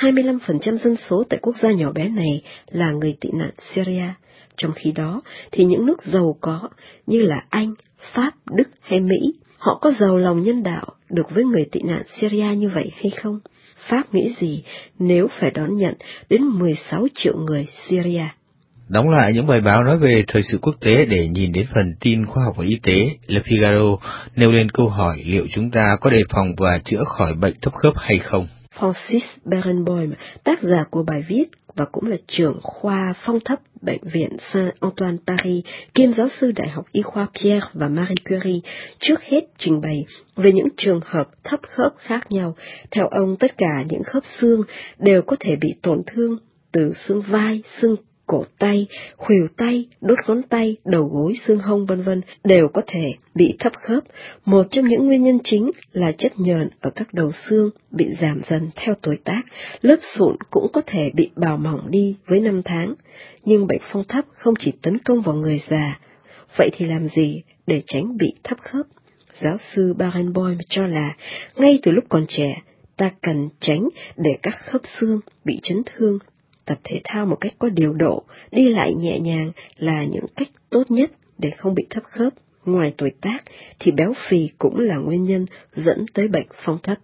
25% dân số tại quốc gia nhỏ bé này là người tị nạn Syria. Trong khi đó, thì những nước giàu có như là Anh, Pháp, Đức hay Mỹ, họ có giàu lòng nhân đạo được với người tị nạn Syria như vậy hay không? Pháp nghĩ gì nếu phải đón nhận đến 16 triệu người Syria? Đóng lại những bài báo nói về thời sự quốc tế để nhìn đến phần tin khoa học và y tế, Le Figaro nêu lên câu hỏi liệu chúng ta có đề phòng và chữa khỏi bệnh thấp khớp hay không? Francis Barenboim, tác giả của bài viết và cũng là trưởng khoa phong thấp Bệnh viện Saint-Antoine Paris, kiêm giáo sư Đại học Y khoa Pierre và Marie Curie, trước hết trình bày về những trường hợp thấp khớp khác nhau. Theo ông, tất cả những khớp xương đều có thể bị tổn thương, từ xương vai, xương cổ tay, khuỷu tay, đốt ngón tay, đầu gối, xương hông vân vân đều có thể bị thấp khớp. Một trong những nguyên nhân chính là chất nhờn ở các đầu xương bị giảm dần theo tuổi tác. Lớp sụn cũng có thể bị bào mỏng đi với năm tháng. Nhưng bệnh phong thấp không chỉ tấn công vào người già. Vậy thì làm gì để tránh bị thấp khớp? Giáo sư Barenboim cho là ngay từ lúc còn trẻ, ta cần tránh để các khớp xương bị chấn thương. Tập thể thao một cách có điều độ, đi lại nhẹ nhàng là những cách tốt nhất để không bị thấp khớp. Ngoài tuổi tác thì béo phì cũng là nguyên nhân dẫn tới bệnh phong thấp.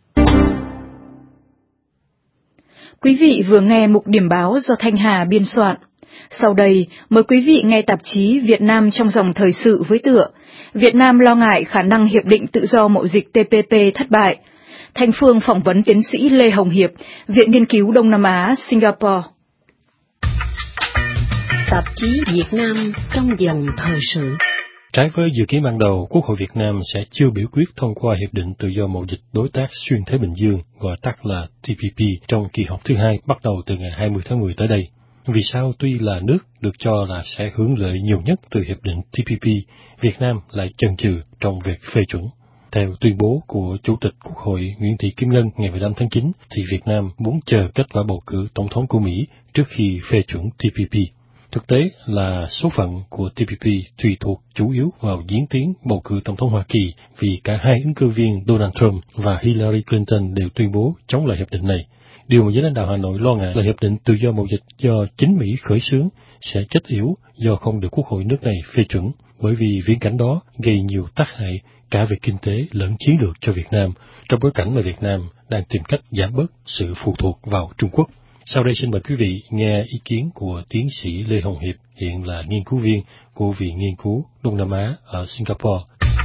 Quý vị vừa nghe mục điểm báo do Thanh Hà biên soạn. Sau đây, mời quý vị nghe tạp chí Việt Nam trong dòng thời sự với tựa Việt Nam lo ngại khả năng hiệp định tự do mậu dịch TPP thất bại. Thanh Phương phỏng vấn tiến sĩ Lê Hồng Hiệp, Viện Nghiên cứu Đông Nam Á, Singapore. Tạp chí Việt Nam trong dòng thời sự. Trái với dự kiến ban đầu, Quốc hội Việt Nam sẽ chưa biểu quyết thông qua Hiệp định Tự do Mậu dịch Đối tác Xuyên Thái Bình Dương, gọi tắt là TPP, trong kỳ họp thứ hai bắt đầu từ ngày 20 tháng 10 tới đây. Vì sao tuy là nước được cho là sẽ hưởng lợi nhiều nhất từ Hiệp định TPP, Việt Nam lại chần chừ trong việc phê chuẩn? Theo tuyên bố của Chủ tịch Quốc hội Nguyễn Thị Kim Ngân ngày 15 tháng 9, thì Việt Nam muốn chờ kết quả bầu cử tổng thống của Mỹ trước khi phê chuẩn TPP. Thực tế là số phận của TPP tùy thuộc chủ yếu vào diễn tiến bầu cử tổng thống Hoa Kỳ, vì cả hai ứng cử viên Donald Trump và Hillary Clinton đều tuyên bố chống lại hiệp định này. Điều mà giới lãnh đạo Hà Nội lo ngại là hiệp định tự do mậu dịch do chính Mỹ khởi xướng sẽ chết yểu do không được Quốc hội nước này phê chuẩn, bởi vì viễn cảnh đó gây nhiều tác hại cả về kinh tế lẫn chiến lược cho Việt Nam, trong bối cảnh mà Việt Nam đang tìm cách giảm bớt sự phụ thuộc vào Trung Quốc. Sau đây xin mời quý vị nghe ý kiến của tiến sĩ Lê Hồng Hiệp, hiện là nghiên cứu viên của Viện Nghiên cứu Đông Nam Á ở Singapore.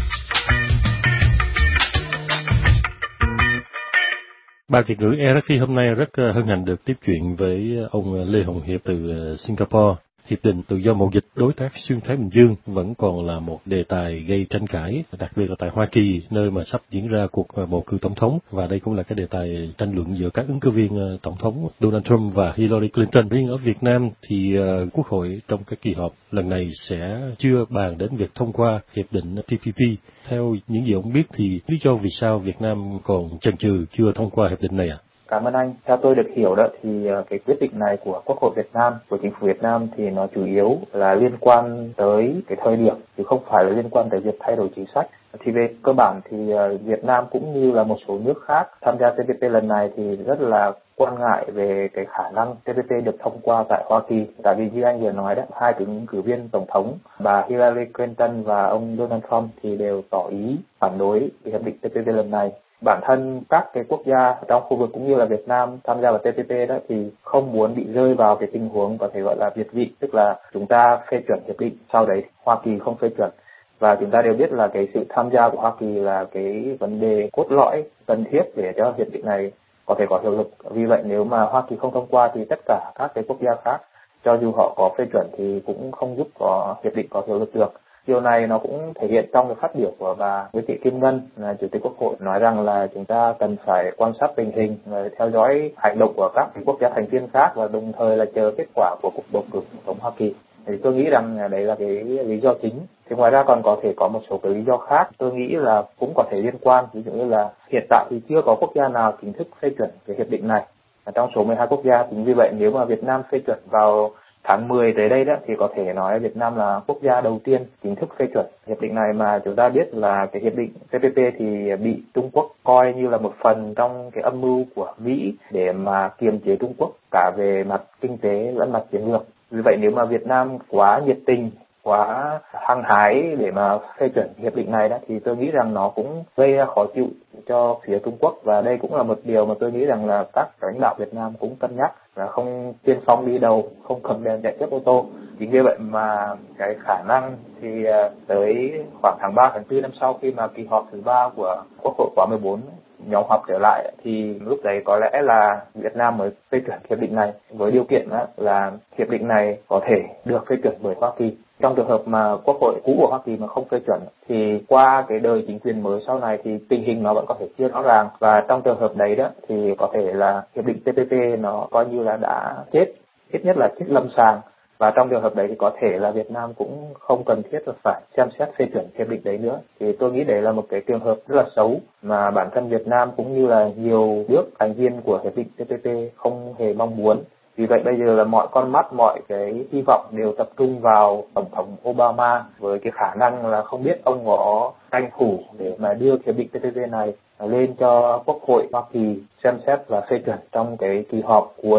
Ban Việt ngữ RFI hôm nay rất hân hạnh được tiếp chuyện với ông Lê Hồng Hiệp từ Singapore. Hiệp định Tự do Mậu dịch Đối tác Xuyên Thái Bình Dương vẫn còn là một đề tài gây tranh cãi, đặc biệt là tại Hoa Kỳ, nơi mà sắp diễn ra cuộc bầu cử tổng thống, và đây cũng là cái đề tài tranh luận giữa các ứng cử viên tổng thống Donald Trump và Hillary Clinton. Riêng ở Việt Nam thì Quốc hội trong cái kỳ họp lần này sẽ chưa bàn đến việc thông qua hiệp định TPP. Theo những gì ông biết thì lý do vì sao Việt Nam còn chần chừ chưa thông qua hiệp định này ạ? Cảm ơn anh. Theo tôi được hiểu đó thì cái quyết định này của Quốc hội Việt Nam, của chính phủ Việt Nam thì nó chủ yếu là liên quan tới cái thời điểm, chứ không phải là liên quan tới việc thay đổi chính sách. Thì về cơ bản thì Việt Nam cũng như là một số nước khác tham gia TPP lần này thì rất là quan ngại về cái khả năng TPP được thông qua tại Hoa Kỳ. Tại vì như anh vừa nói đó, hai ứng cử viên tổng thống, bà Hillary Clinton và ông Donald Trump thì đều tỏ ý phản đối cái hiệp định TPP lần này. Bản thân các cái quốc gia trong khu vực cũng như là Việt Nam tham gia vào TPP đó thì không muốn bị rơi vào cái tình huống có thể gọi là việt vị, tức là chúng ta phê chuẩn hiệp định, sau đấy Hoa Kỳ không phê chuẩn. Và chúng ta đều biết là cái sự tham gia của Hoa Kỳ là cái vấn đề cốt lõi cần thiết để cho hiệp định này có thể có hiệu lực. Vì vậy nếu mà Hoa Kỳ không thông qua thì tất cả các cái quốc gia khác, cho dù họ có phê chuẩn thì cũng không giúp có hiệp định có hiệu lực được. Điều này nó cũng thể hiện trong cái phát biểu của bà Nguyễn Thị Kim Ngân, là Chủ tịch Quốc hội, nói rằng là chúng ta cần phải quan sát tình hình, theo dõi hành động của các quốc gia thành viên khác và đồng thời là chờ kết quả của cuộc bầu cử tổng thống Hoa Kỳ. Thì tôi nghĩ rằng đấy là cái lý do chính. Thì ngoài ra còn có thể có một số cái lý do khác, tôi nghĩ là cũng có thể liên quan. Ví dụ như là hiện tại thì chưa có quốc gia nào chính thức phê chuẩn cái hiệp định này. Trong số 12 quốc gia, chính vì vậy nếu mà Việt Nam phê chuẩn vào tháng 10 tới đây đó thì có thể nói Việt Nam là quốc gia đầu tiên chính thức phê chuẩn hiệp định này. Mà chúng ta biết là cái hiệp định TPP thì bị Trung Quốc coi như là một phần trong cái âm mưu của Mỹ để mà kiềm chế Trung Quốc cả về mặt kinh tế lẫn mặt chiến lược. Vì vậy nếu mà Việt Nam quá nhiệt tình, quá hăng hái để mà phê chuẩn hiệp định này đó thì tôi nghĩ rằng nó cũng gây ra khó chịu cho phía Trung Quốc, và đây cũng là một điều mà tôi nghĩ rằng là các lãnh đạo Việt Nam cũng cân nhắc là không tiên phong đi đầu, không cầm đèn chạy trước ô tô. Chính vì vậy mà cái khả năng thì tới khoảng tháng 3, tháng 4 năm sau, khi mà kỳ họp thứ 3 của Quốc hội khóa 14 nhóm họp trở lại thì lúc đấy có lẽ là Việt Nam mới phê chuẩn hiệp định này, với điều kiện là hiệp định này có thể được phê chuẩn bởi Hoa Kỳ. Trong trường hợp mà Quốc hội cũ của Hoa Kỳ mà không phê chuẩn thì qua cái đời chính quyền mới sau này thì tình hình nó vẫn có thể chưa rõ ràng, và trong trường hợp đấy đó thì có thể là hiệp định TPP nó coi như là đã chết, ít nhất là chết lâm sàng. Và trong trường hợp đấy thì có thể là Việt Nam cũng không cần thiết là phải xem xét phê chuẩn hiệp định đấy nữa. Thì tôi nghĩ đấy là một cái trường hợp rất là xấu mà bản thân Việt Nam cũng như là nhiều nước thành viên của hiệp định TPP không hề mong muốn. Vì vậy bây giờ là mọi con mắt, mọi cái hy vọng đều tập trung vào Tổng thống Obama, với cái khả năng là không biết ông có tranh thủ để mà đưa hiệp định TPP này lên cho Quốc hội Hoa Kỳ xem xét và phê chuẩn trong cái kỳ họp cuối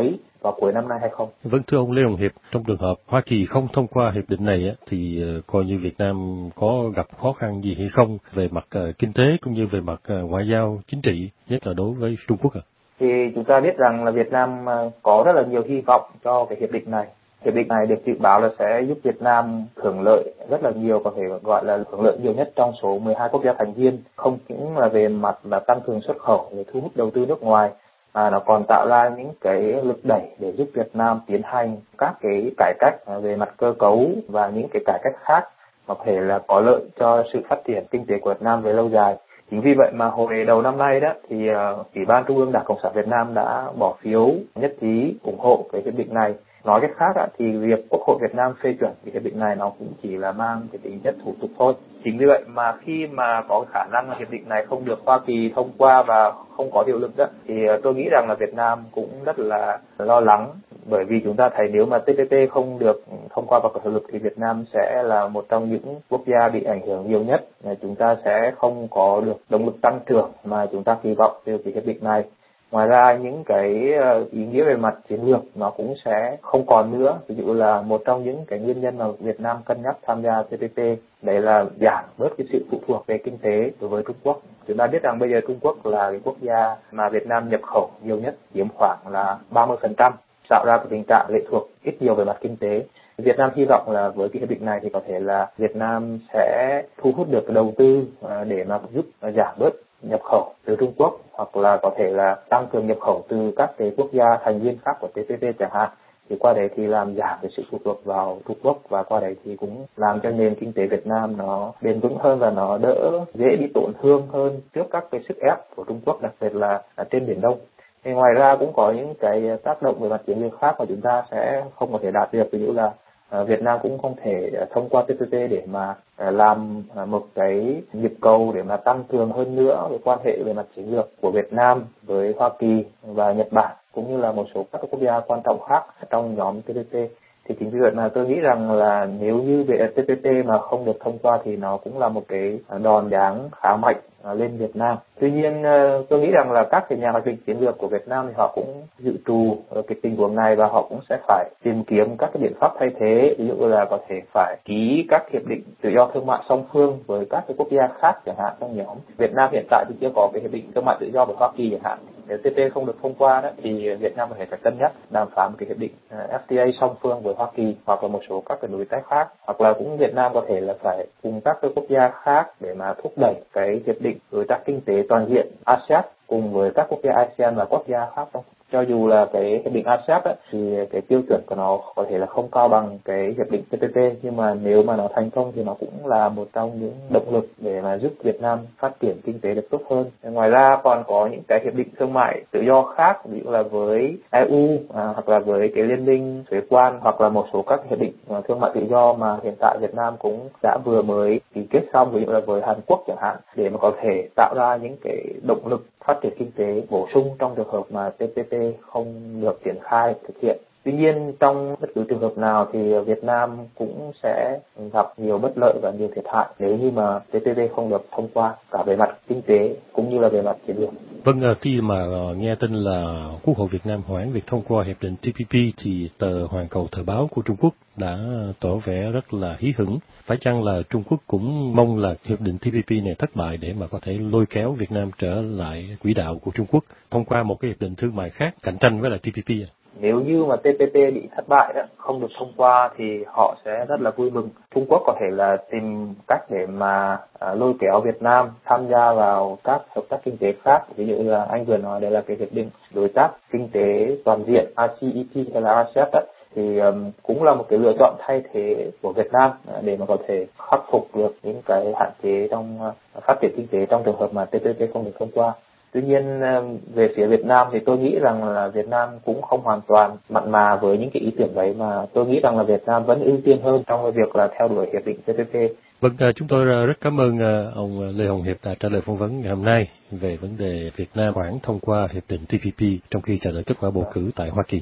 vào cuối năm nay hay không. Vâng, thưa ông Lê Hồng Hiệp, trong trường hợp Hoa Kỳ không thông qua hiệp định này thì coi như Việt Nam có gặp khó khăn gì hay không về mặt kinh tế cũng như về mặt ngoại giao chính trị, nhất là đối với Trung Quốc ạ? Thì chúng ta biết rằng là Việt Nam có rất là nhiều hy vọng cho cái hiệp định này. Hiệp định này được dự báo là sẽ giúp Việt Nam hưởng lợi rất là nhiều, có thể gọi là hưởng lợi nhiều nhất trong số 12 quốc gia thành viên, không những là về mặt là tăng cường xuất khẩu, để thu hút đầu tư nước ngoài, mà nó còn tạo ra những cái lực đẩy để giúp Việt Nam tiến hành các cái cải cách về mặt cơ cấu và những cái cải cách khác mà có thể là có lợi cho sự phát triển kinh tế của Việt Nam về lâu dài. Chính vì vậy mà hồi đầu năm nay đó thì Ủy ban Trung ương Đảng Cộng sản Việt Nam đã bỏ phiếu nhất trí ủng hộ cái hiệp định này. Nói cách khác thì việc Quốc hội Việt Nam phê chuẩn cái hiệp định này nó cũng chỉ là mang cái tính chất thủ tục thôi. Chính vì vậy mà khi mà có khả năng là hiệp định này không được Hoa Kỳ thông qua và không có hiệu lực đó, thì tôi nghĩ rằng là Việt Nam cũng rất là lo lắng, bởi vì chúng ta thấy nếu mà TPP không được thông qua và có hiệu lực thì Việt Nam sẽ là một trong những quốc gia bị ảnh hưởng nhiều nhất. Chúng ta sẽ không có được động lực tăng trưởng mà chúng ta kỳ vọng từ cái hiệp định này. Ngoài ra những cái ý nghĩa về mặt chiến lược nó cũng sẽ không còn nữa. Ví dụ là một trong những cái nguyên nhân mà Việt Nam cân nhắc tham gia TPP đấy là giảm bớt cái sự phụ thuộc về kinh tế đối với Trung Quốc. Chúng ta biết rằng bây giờ Trung Quốc là cái quốc gia mà Việt Nam nhập khẩu nhiều nhất, chiếm khoảng là 30%, tạo ra cái tình trạng lệ thuộc ít nhiều về mặt kinh tế. Việt Nam hy vọng là với cái hiệp định này thì có thể là Việt Nam sẽ thu hút được đầu tư để mà giúp giảm bớt nhập khẩu từ Trung Quốc, hoặc là có thể là tăng cường nhập khẩu từ các cái quốc gia thành viên khác của TPP chẳng hạn. Thì qua đấy thì làm giảm cái sự phụ thuộc vào Trung Quốc, và qua đấy thì cũng làm cho nền kinh tế Việt Nam nó bền vững hơn và nó đỡ dễ bị tổn thương hơn trước các cái sức ép của Trung Quốc, đặc biệt là trên Biển Đông. Thì ngoài ra cũng có những cái tác động về mặt chiến lược khác mà chúng ta sẽ không có thể đạt được. Ví dụ là Việt Nam cũng không thể thông qua TPP để mà làm một cái nhịp cầu để mà tăng cường hơn nữa cái quan hệ về mặt chiến lược của Việt Nam với Hoa Kỳ và Nhật Bản, cũng như là một số các quốc gia quan trọng khác trong nhóm TPP. Thì chính vì vậy mà tôi nghĩ rằng là nếu như về TPP mà không được thông qua thì nó cũng là một cái đòn giáng khá mạnh lên Việt Nam. Tuy nhiên tôi nghĩ rằng là các cái nhà hoạch định chiến lược của Việt Nam thì họ cũng dự trù cái tình huống này, và họ cũng sẽ phải tìm kiếm các cái biện pháp thay thế. Ví dụ là có thể phải ký các hiệp định tự do thương mại song phương với các cái quốc gia khác chẳng hạn trong nhóm. Việt Nam hiện tại thì chưa có cái hiệp định thương mại tự do với Hoa Kỳ chẳng hạn. Nếu TPP không được thông qua đó thì Việt Nam có thể phải cân nhắc đàm phán một cái hiệp định FTA song phương với Hoa Kỳ hoặc là một số các cái đối tác khác, hoặc là cũng Việt Nam có thể là phải cùng các cái quốc gia khác để mà thúc đẩy cái hiệp định đối tác kinh tế toàn diện ASEAN cùng với các quốc gia ASEAN và quốc gia khác trong. Cho dù là cái hiệp định ASEAN thì cái tiêu chuẩn của nó có thể là không cao bằng cái hiệp định TPP, nhưng mà nếu mà nó thành công thì nó cũng là một trong những động lực để mà giúp Việt Nam phát triển kinh tế được tốt hơn. Ngoài ra còn có những cái hiệp định thương mại tự do khác, ví dụ là với EU hoặc là với cái liên minh thuế quan, hoặc là một số các hiệp định thương mại tự do mà hiện tại Việt Nam cũng đã vừa mới ký kết xong, ví dụ là với Hàn Quốc chẳng hạn, để mà có thể tạo ra những cái động lực phát triển kinh tế bổ sung trong trường hợp mà TPP không được triển khai thực hiện. Tuy nhiên trong bất cứ trường hợp nào thì Việt Nam cũng sẽ gặp nhiều bất lợi và nhiều thiệt hại nếu như mà TPP không được thông qua, cả về mặt kinh tế cũng như là về mặt chiến lược. Vâng, khi mà nghe tin là Quốc hội Việt Nam hoãn việc thông qua hiệp định TPP thì tờ Hoàn Cầu Thời báo của Trung Quốc đã tỏ vẻ rất là hí hửng. Phải chăng là Trung Quốc cũng mong là hiệp định TPP này thất bại để mà có thể lôi kéo Việt Nam trở lại quỹ đạo của Trung Quốc thông qua một cái hiệp định thương mại khác cạnh tranh với lại TPP? Nếu như mà TPP bị thất bại đó, không được thông qua thì họ sẽ rất là vui mừng. Trung Quốc có thể là tìm cách để mà lôi kéo Việt Nam tham gia vào các hợp tác kinh tế khác. Ví dụ là anh vừa nói đây là cái hiệp định đối tác kinh tế toàn diện RCEP hay là RCEP đó, thì cũng là một cái lựa chọn thay thế của Việt Nam để mà có thể khắc phục được những cái hạn chế trong phát triển kinh tế trong trường hợp mà TPP không được thông qua. Tuy nhiên về phía Việt Nam thì tôi nghĩ rằng là Việt Nam cũng không hoàn toàn mặn mà với những cái ý tưởng đấy, mà tôi nghĩ rằng là Việt Nam vẫn ưu tiên hơn trong cái việc là theo đuổi hiệp định TPP. Vâng, chúng tôi rất cảm ơn ông Lê Hồng Hiệp đã trả lời phỏng vấn ngày hôm nay về vấn đề Việt Nam hoãn thông qua hiệp định TPP trong khi chờ đợi kết quả bầu cử tại Hoa Kỳ.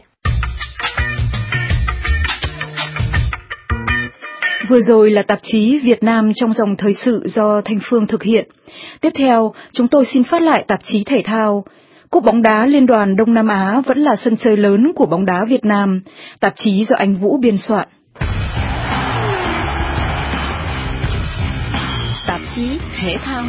Vừa rồi là tạp chí Việt Nam trong dòng thời sự do Thanh Phương thực hiện. Tiếp theo, chúng tôi xin phát lại tạp chí thể thao. Cúp bóng đá Liên đoàn Đông Nam Á vẫn là sân chơi lớn của bóng đá Việt Nam, tạp chí do anh Vũ biên soạn. Tạp chí thể thao.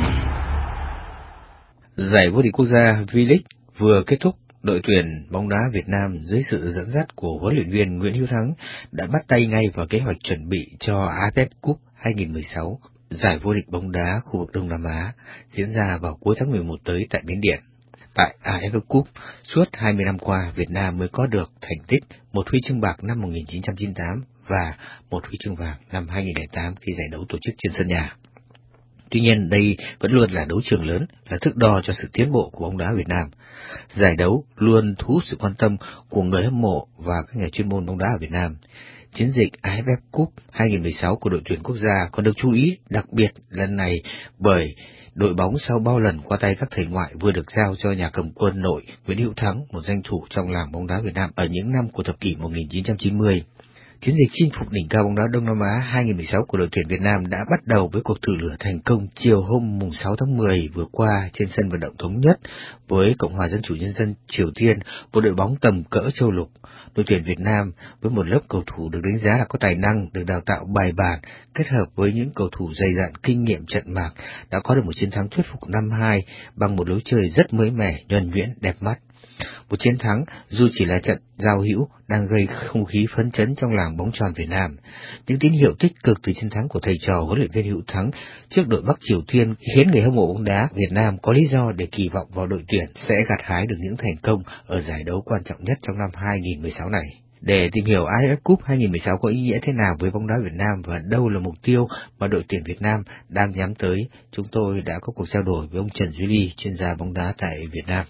Giải vô địch quốc gia V-League vừa kết thúc, đội tuyển bóng đá Việt Nam dưới sự dẫn dắt của huấn luyện viên Nguyễn Hữu Thắng đã bắt tay ngay vào kế hoạch chuẩn bị cho AFF Cup 2016, giải vô địch bóng đá khu vực Đông Nam Á, diễn ra vào cuối tháng 11 tới tại Miến Điện. Tại AFF Cup, suốt 20 năm qua, Việt Nam mới có được thành tích một huy chương bạc năm 1998 và một huy chương vàng năm 2008 khi giải đấu tổ chức trên sân nhà. Tuy nhiên, đây vẫn luôn là đấu trường lớn, là thước đo cho sự tiến bộ của bóng đá Việt Nam. Giải đấu luôn thu hút sự quan tâm của người hâm mộ và các nhà chuyên môn bóng đá ở Việt Nam. Chiến dịch AFF Cup 2016 của đội tuyển quốc gia còn được chú ý đặc biệt lần này bởi đội bóng sau bao lần qua tay các thầy ngoại vừa được giao cho nhà cầm quân nội Nguyễn Hữu Thắng, một danh thủ trong làng bóng đá Việt Nam ở những năm của thập kỷ 1990. Chiến dịch chinh phục đỉnh cao bóng đá Đông Nam Á 2016 của đội tuyển Việt Nam đã bắt đầu với cuộc thử lửa thành công chiều hôm mùng 6 tháng 10 vừa qua trên sân vận động Thống Nhất với Cộng hòa Dân chủ Nhân dân Triều Tiên, một đội bóng tầm cỡ châu lục. Đội tuyển Việt Nam với một lớp cầu thủ được đánh giá là có tài năng, được đào tạo bài bản, kết hợp với những cầu thủ dày dặn kinh nghiệm trận mạc đã có được một chiến thắng thuyết phục 5-2 bằng một lối chơi rất mới mẻ, nhuần nhuyễn, đẹp mắt. Một chiến thắng dù chỉ là trận giao hữu đang gây không khí phấn chấn trong làng bóng chuyền Việt Nam. Những tín hiệu tích cực từ chiến thắng của thầy trò huấn luyện viên Hữu Thắng trước đội Bắc Triều Tiên khiến người hâm mộ bóng đá Việt Nam có lý do để kỳ vọng vào đội tuyển sẽ gặt hái được những thành công ở giải đấu quan trọng nhất trong năm 2016 này. Để tìm hiểu AFF Cup 2016 có ý nghĩa thế nào với bóng đá Việt Nam và đâu là mục tiêu mà đội tuyển Việt Nam đang nhắm tới, chúng tôi đã có cuộc trao đổi với ông Trần Duy Ly, chuyên gia bóng đá tại Việt Nam.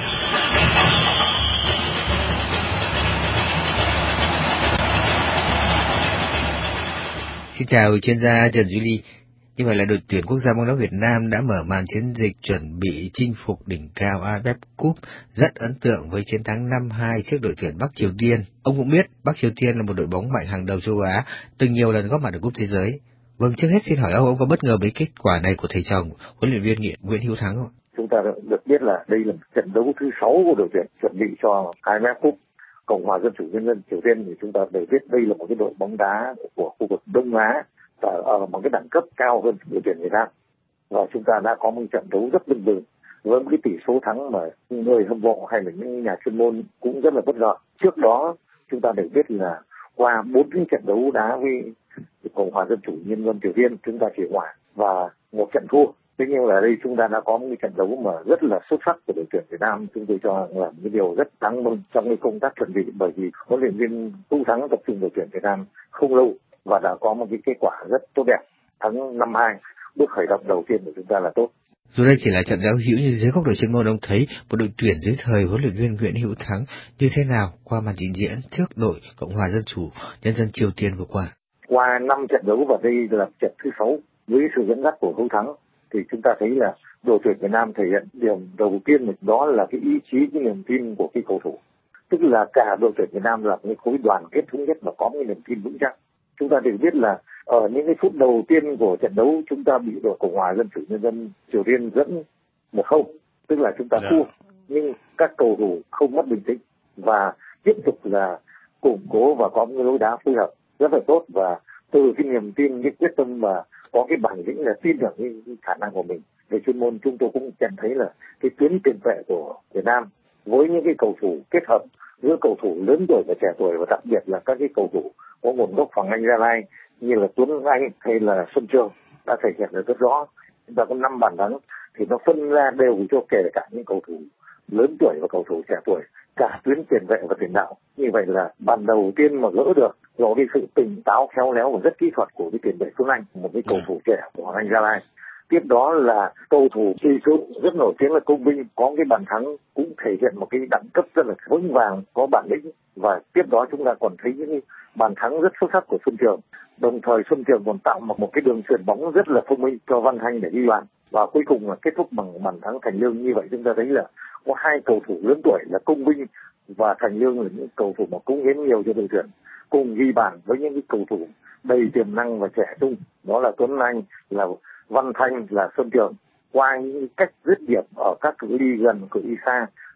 Xin chào chuyên gia Trần Duy Ly. Như vậy là đội tuyển quốc gia bóng đá Việt Nam đã mở màn chiến dịch chuẩn bị chinh phục đỉnh cao AFF Cup rất ấn tượng với chiến thắng 5-2 trước đội tuyển Bắc Triều Tiên. Ông cũng biết Bắc Triều Tiên là một đội bóng mạnh hàng đầu châu Á, từng nhiều lần góp mặt ở cúp thế giới. Vâng, trước hết xin hỏi ông có bất ngờ với kết quả này của thầy trò huấn luyện viên Nguyễn Hữu Thắng không? Chúng ta được biết là đây là trận đấu thứ 6 của đội tuyển chuẩn bị cho AFF Cup Cộng hòa Dân chủ Nhân dân Triều Tiên, thì chúng ta đều biết đây là một cái đội bóng đá của khu vực Đông Á và ở một cái đẳng cấp cao hơn đội tuyển Việt Nam, và chúng ta đã có một trận đấu rất bình thường với một cái tỷ số thắng mà người hâm mộ hay là những nhà chuyên môn cũng rất là bất ngờ. Trước đó chúng ta đều biết là qua 4 cái trận đấu đá với Cộng hòa Dân chủ Nhân dân Triều Tiên, chúng ta chỉ hòa và một trận thua. Thế nhưng là đây chúng ta đã có một cái trận đấu mà rất là xuất sắc của đội tuyển Việt Nam. Chúng tôi cho là một cái điều rất đáng mừng trong cái công tác chuẩn bị, bởi vì huấn luyện viên Hữu Thắng tập trung đội tuyển Việt Nam không lâu và đã có một cái kết quả rất tốt đẹp, thắng 5-2. Bước khởi động đầu tiên của chúng ta là tốt. Dù đây chỉ là trận giao hữu, nhưng dưới góc độ chuyên môn, ông thấy một đội tuyển dưới thời huấn luyện viên Nguyễn Hữu Thắng như thế nào qua màn trình diễn trước đội Cộng hòa Dân chủ Nhân dân Triều Tiên vừa qua? Qua 5 trận đấu và đây là trận thứ 6 với sự dẫn dắt của Hữu Thắng, thì chúng ta thấy là đội tuyển Việt Nam thể hiện điều đầu tiên đó là cái ý chí, cái niềm tin của cái cầu thủ. Tức là cả đội tuyển Việt Nam là một khối đoàn kết thống nhất và có một niềm tin vững chắc. Chúng ta đều biết là ở những cái phút đầu tiên của trận đấu chúng ta bị đội Cộng hòa Dân chủ Nhân dân Triều Tiên dẫn 1-0, tức là chúng ta thua. Nhưng các cầu thủ không mất bình tĩnh và tiếp tục là củng cố và có một lối đá phối hợp rất là tốt, và từ cái niềm tin, cái quyết tâm và có cái bản lĩnh là tin tưởng cái khả năng của mình. Về chuyên môn chúng tôi cũng nhận thấy là cái tuyến tiền vệ của Việt Nam với những cái cầu thủ kết hợp giữa cầu thủ lớn tuổi và trẻ tuổi, và đặc biệt là các cái cầu thủ có nguồn gốc Hoàng Anh Gia Lai như là Tuấn Anh hay là Xuân Trường đã thể hiện được rất rõ. Chúng ta có 5 bàn thắng thì nó phân ra đều cho kể cả những cầu thủ lớn tuổi và cầu thủ trẻ tuổi, cả tuyến tiền vệ và tiền đạo. Như vậy là bàn đầu tiên mà gỡ được do cái sự tỉnh táo, khéo léo và rất kỹ thuật của cái tiền vệ Tuấn Anh, một cái cầu thủ trẻ của Hoàng Anh Gia Lai. Tiếp đó là cầu thủ kỳ cựu rất nổi tiếng là Công Vinh, có cái bàn thắng cũng thể hiện một cái đẳng cấp rất là vững vàng, có bản lĩnh. Và tiếp đó chúng ta còn thấy những bàn thắng rất xuất sắc của Xuân Trường. Đồng thời Xuân Trường còn tạo một cái đường chuyền bóng rất là thông minh cho Văn Thanh để ghi bàn. Và cuối cùng là kết thúc bằng bàn thắng Thành Lương. Như vậy chúng ta thấy là có 2 cầu thủ lớn tuổi là Công Vinh và Thành Lương là những cầu thủ mà cống hiến nhiều cho đội tuyển, cùng ghi bàn với những cái cầu thủ đầy tiềm năng và trẻ trung, đó là Tuấn Anh, là Văn Thanh, là Xuân Trường. Qua những cách dứt điểm ở các cự ly gần, cự ly xa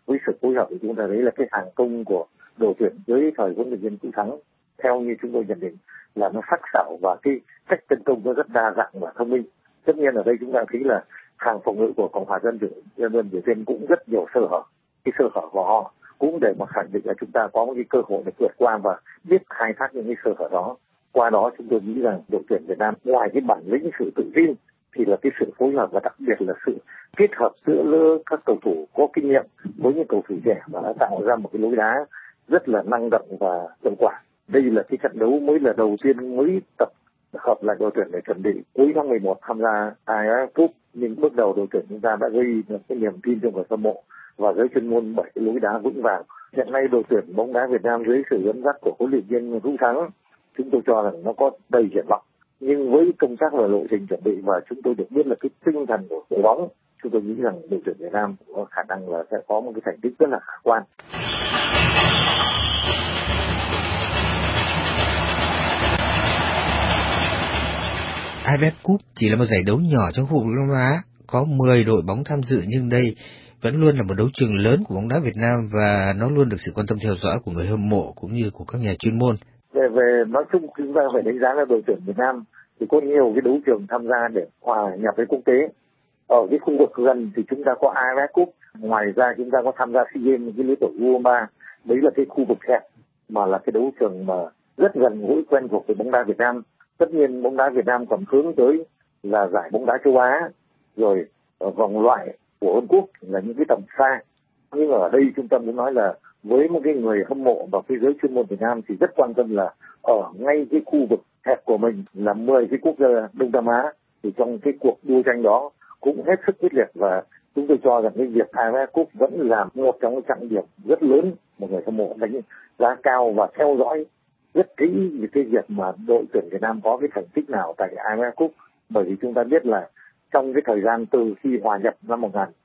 với sự phối hợp thì chúng ta thấy là cái hàng công của đội tuyển dưới thời huấn luyện viên Vũ Thắng theo như chúng tôi nhận định là nó sắc sảo và cái cách tấn công nó rất đa dạng và thông minh. Tất nhiên ở đây chúng ta thấy là hàng phòng ngự của Cộng hòa Dân chủ Triều Tiên cũng rất nhiều sơ hở. Cái sơ hở của họ cũng để mà khẳng định là chúng ta có một cái cơ hội để vượt qua và biết khai thác những cái sơ hở đó. Qua đó chúng tôi nghĩ rằng đội tuyển Việt Nam ngoài cái bản lĩnh, sự tự tin thì là cái sự phối hợp và đặc biệt là sự kết hợp giữa các cầu thủ có kinh nghiệm với những cầu thủ trẻ và đã tạo ra một cái lối đá rất là năng động và hiệu quả. Đây là cái trận đấu mới là đầu tiên mới tập hợp lại đội tuyển để chuẩn bị cuối tháng 11 tham gia AFF Cup, nhưng bước đầu đội tuyển chúng ta đã gây được cái niềm tin cho người hâm mộ và giới chuyên môn bởi cái lối đá vững vàng. Hiện nay đội tuyển bóng đá Việt Nam dưới sự dẫn dắt của huấn luyện viên Vũ Thắng, chúng tôi cho rằng nó có đầy triển vọng. Nhưng với công tác và lộ trình chuẩn bị và chúng tôi được biết là cái tinh thần của đội bóng, chúng tôi nghĩ rằng đội tuyển Việt Nam có khả năng là sẽ có một cái thành tích rất là khả quan. AFF Cup chỉ là một giải đấu nhỏ trong khu vực Đông Nam Á, có 10 đội bóng tham dự, nhưng đây vẫn luôn là một đấu trường lớn của bóng đá Việt Nam và nó luôn được sự quan tâm theo dõi của người hâm mộ cũng như của các nhà chuyên môn. Về nói chung chúng ta phải đánh giá là đội tuyển Việt Nam thì có nhiều cái đấu trường tham gia để hòa nhập với quốc tế. Ở cái khu vực gần thì chúng ta có AFF Cup, ngoài ra chúng ta có tham gia SEA Games cái lứa tuổi U23. Đấy là cái khu vực hẹp mà là cái đấu trường mà rất gần gũi quen thuộc với bóng đá Việt Nam. Tất nhiên bóng đá Việt Nam còn hướng tới là giải bóng đá châu Á, rồi vòng loại của World Cup là những cái tầm xa. Nhưng ở đây chúng ta muốn nói là với một cái người hâm mộ và cái giới chuyên môn Việt Nam thì rất quan tâm là ở ngay cái khu vực hẹp của mình là 10 cái quốc gia Đông Nam Á, thì trong cái cuộc đua tranh đó cũng hết sức quyết liệt, và chúng tôi cho rằng cái việc AFF Cup vẫn là một trong những trọng điểm rất lớn mà người hâm mộ đánh giá cao và theo dõi rất kỹ về cái việc mà đội tuyển Việt Nam có cái thành tích nào tại AFF Cup. Bởi vì chúng ta biết là trong cái thời gian từ khi hòa nhập năm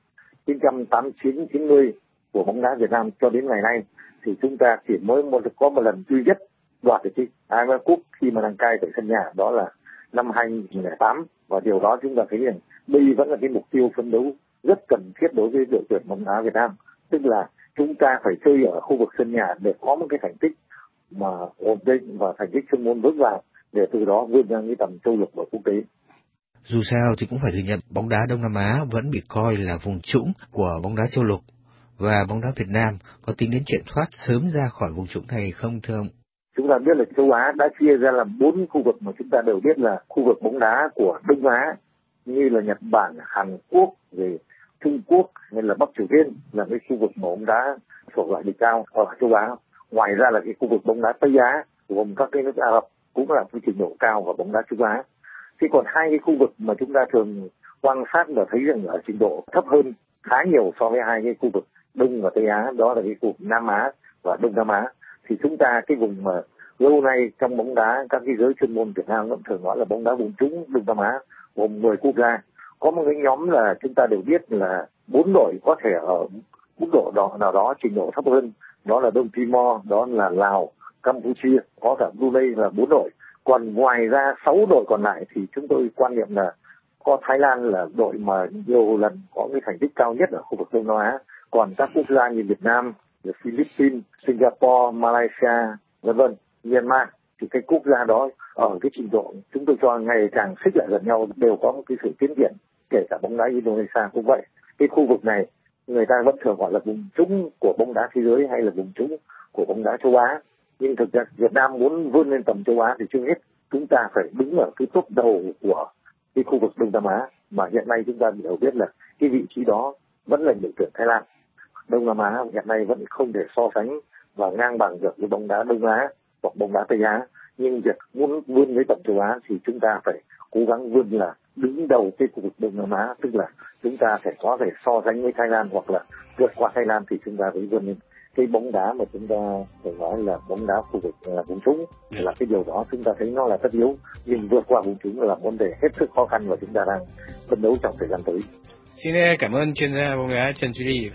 1989-90 của bóng đá Việt Nam cho đến ngày nay thì chúng ta chỉ mới có một lần duy nhất đoạt được cái AFF Cup khi mà đăng cai tại sân nhà, đó là năm 2008, và điều đó chúng ta thấy rằng đây vẫn là cái mục tiêu phấn đấu rất cần thiết đối với đội tuyển bóng đá Việt Nam, tức là chúng ta phải chơi ở khu vực sân nhà để có một cái thành tích mà ổn định và thành tích chuyên môn vững vàng để từ đó vươn ra cái tầm châu lục và quốc tế. Dù sao thì cũng phải thừa nhận bóng đá Đông Nam Á vẫn bị coi là vùng trũng của bóng đá châu lục, và bóng đá Việt Nam có tính đến chuyện thoát sớm ra khỏi vùng trũng này không thưa ông? Chúng ta biết là châu Á đã chia ra làm 4 khu vực mà chúng ta đều biết là khu vực bóng đá của Đông Á, như là Nhật Bản, Hàn Quốc, rồi Trung Quốc hay là Bắc Triều Tiên là cái khu vực bóng đá thuộc loại đỉnh cao ở châu Á. Ngoài ra là cái khu vực bóng đá Tây Á gồm các cái nước Ả Rập cũng là cái trình độ cao và bóng đá Trung Á. Thì còn hai cái khu vực mà chúng ta thường quan sát và thấy rằng ở trình độ thấp hơn khá nhiều so với hai cái khu vực Đông và Tây Á, đó là cái khu vực Nam Á và Đông Nam Á. Thì chúng ta cái vùng mà lâu nay trong bóng đá các cái giới chuyên môn Việt Nam vẫn thường nói là bóng đá vùng trũng Đông Nam Á gồm 10 quốc gia. Có một cái nhóm là chúng ta đều biết là 4 đội có thể ở mức độ nào đó trình độ thấp hơn, đó là Đông Timor, đó là Lào, Campuchia, có cả Brunei là 4 đội. Còn ngoài ra 6 đội còn lại thì chúng tôi quan niệm là có Thái Lan là đội mà nhiều lần có cái thành tích cao nhất ở khu vực Đông Nam Á. Còn các quốc gia như Việt Nam, Philippines, Singapore, Malaysia, v.v., Myanmar thì cái quốc gia đó ở cái trình độ chúng tôi cho ngày càng xích lại gần nhau, đều có một cái sự tiến triển. Kể cả bóng đá Indonesia cũng vậy. Cái khu vực này người ta vẫn thường gọi là vùng trũng của bóng đá thế giới hay là vùng trũng của bóng đá châu Á. Nhưng thực ra Việt Nam muốn vươn lên tầm châu Á thì trước hết chúng ta phải đứng ở cái top đầu của cái khu vực Đông Nam Á, mà hiện nay chúng ta đều biết là cái vị trí đó vẫn là đội tuyển Thái Lan. Đông Nam Á hiện nay vẫn không thể so sánh và ngang bằng được với bóng đá Đông Á hoặc bóng đá Tây Á. Nhưng việc muốn vươn với tầm châu Á thì chúng ta phải cố gắng vươn là đứng đầu cái khu vực Đông Nam Á, tức là chúng ta phải có thể so sánh với Thái Lan hoặc là vượt qua Thái Lan thì chúng ta mới vươn lên cái bóng đá mà chúng ta phải nói là bóng đá khu vực vùng trũng. Là cái điều đó chúng ta thấy nó là tất yếu, nhưng vượt qua vùng trũng là vấn đề hết sức khó khăn và chúng ta đang phấn đấu trong thời gian tới. Xin cảm ơn chuyên gia bóng đá Trần Duy Ly.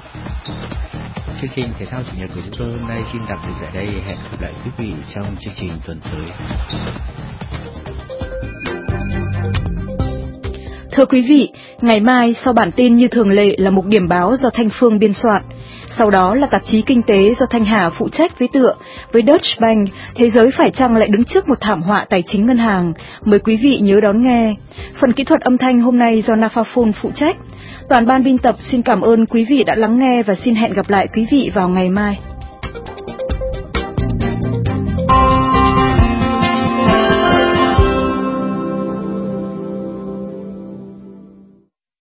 Chương trình thể thao chủ nhật của chúng tôi hôm nay xin tạm dừng tại đây. Hẹn gặp lại quý vị trong chương trình tuần tới. Thưa quý vị, ngày mai sau bản tin như thường lệ là mục điểm báo do Thanh Phương biên soạn. Sau đó là tạp chí kinh tế do Thanh Hà phụ trách với tựa với Deutsche Bank, thế giới phải chăng lại đứng trước một thảm họa tài chính ngân hàng. Mời quý vị nhớ đón nghe. Phần kỹ thuật âm thanh hôm nay do Nafaphone phụ trách. Toàn ban biên tập xin cảm ơn quý vị đã lắng nghe và xin hẹn gặp lại quý vị vào ngày mai.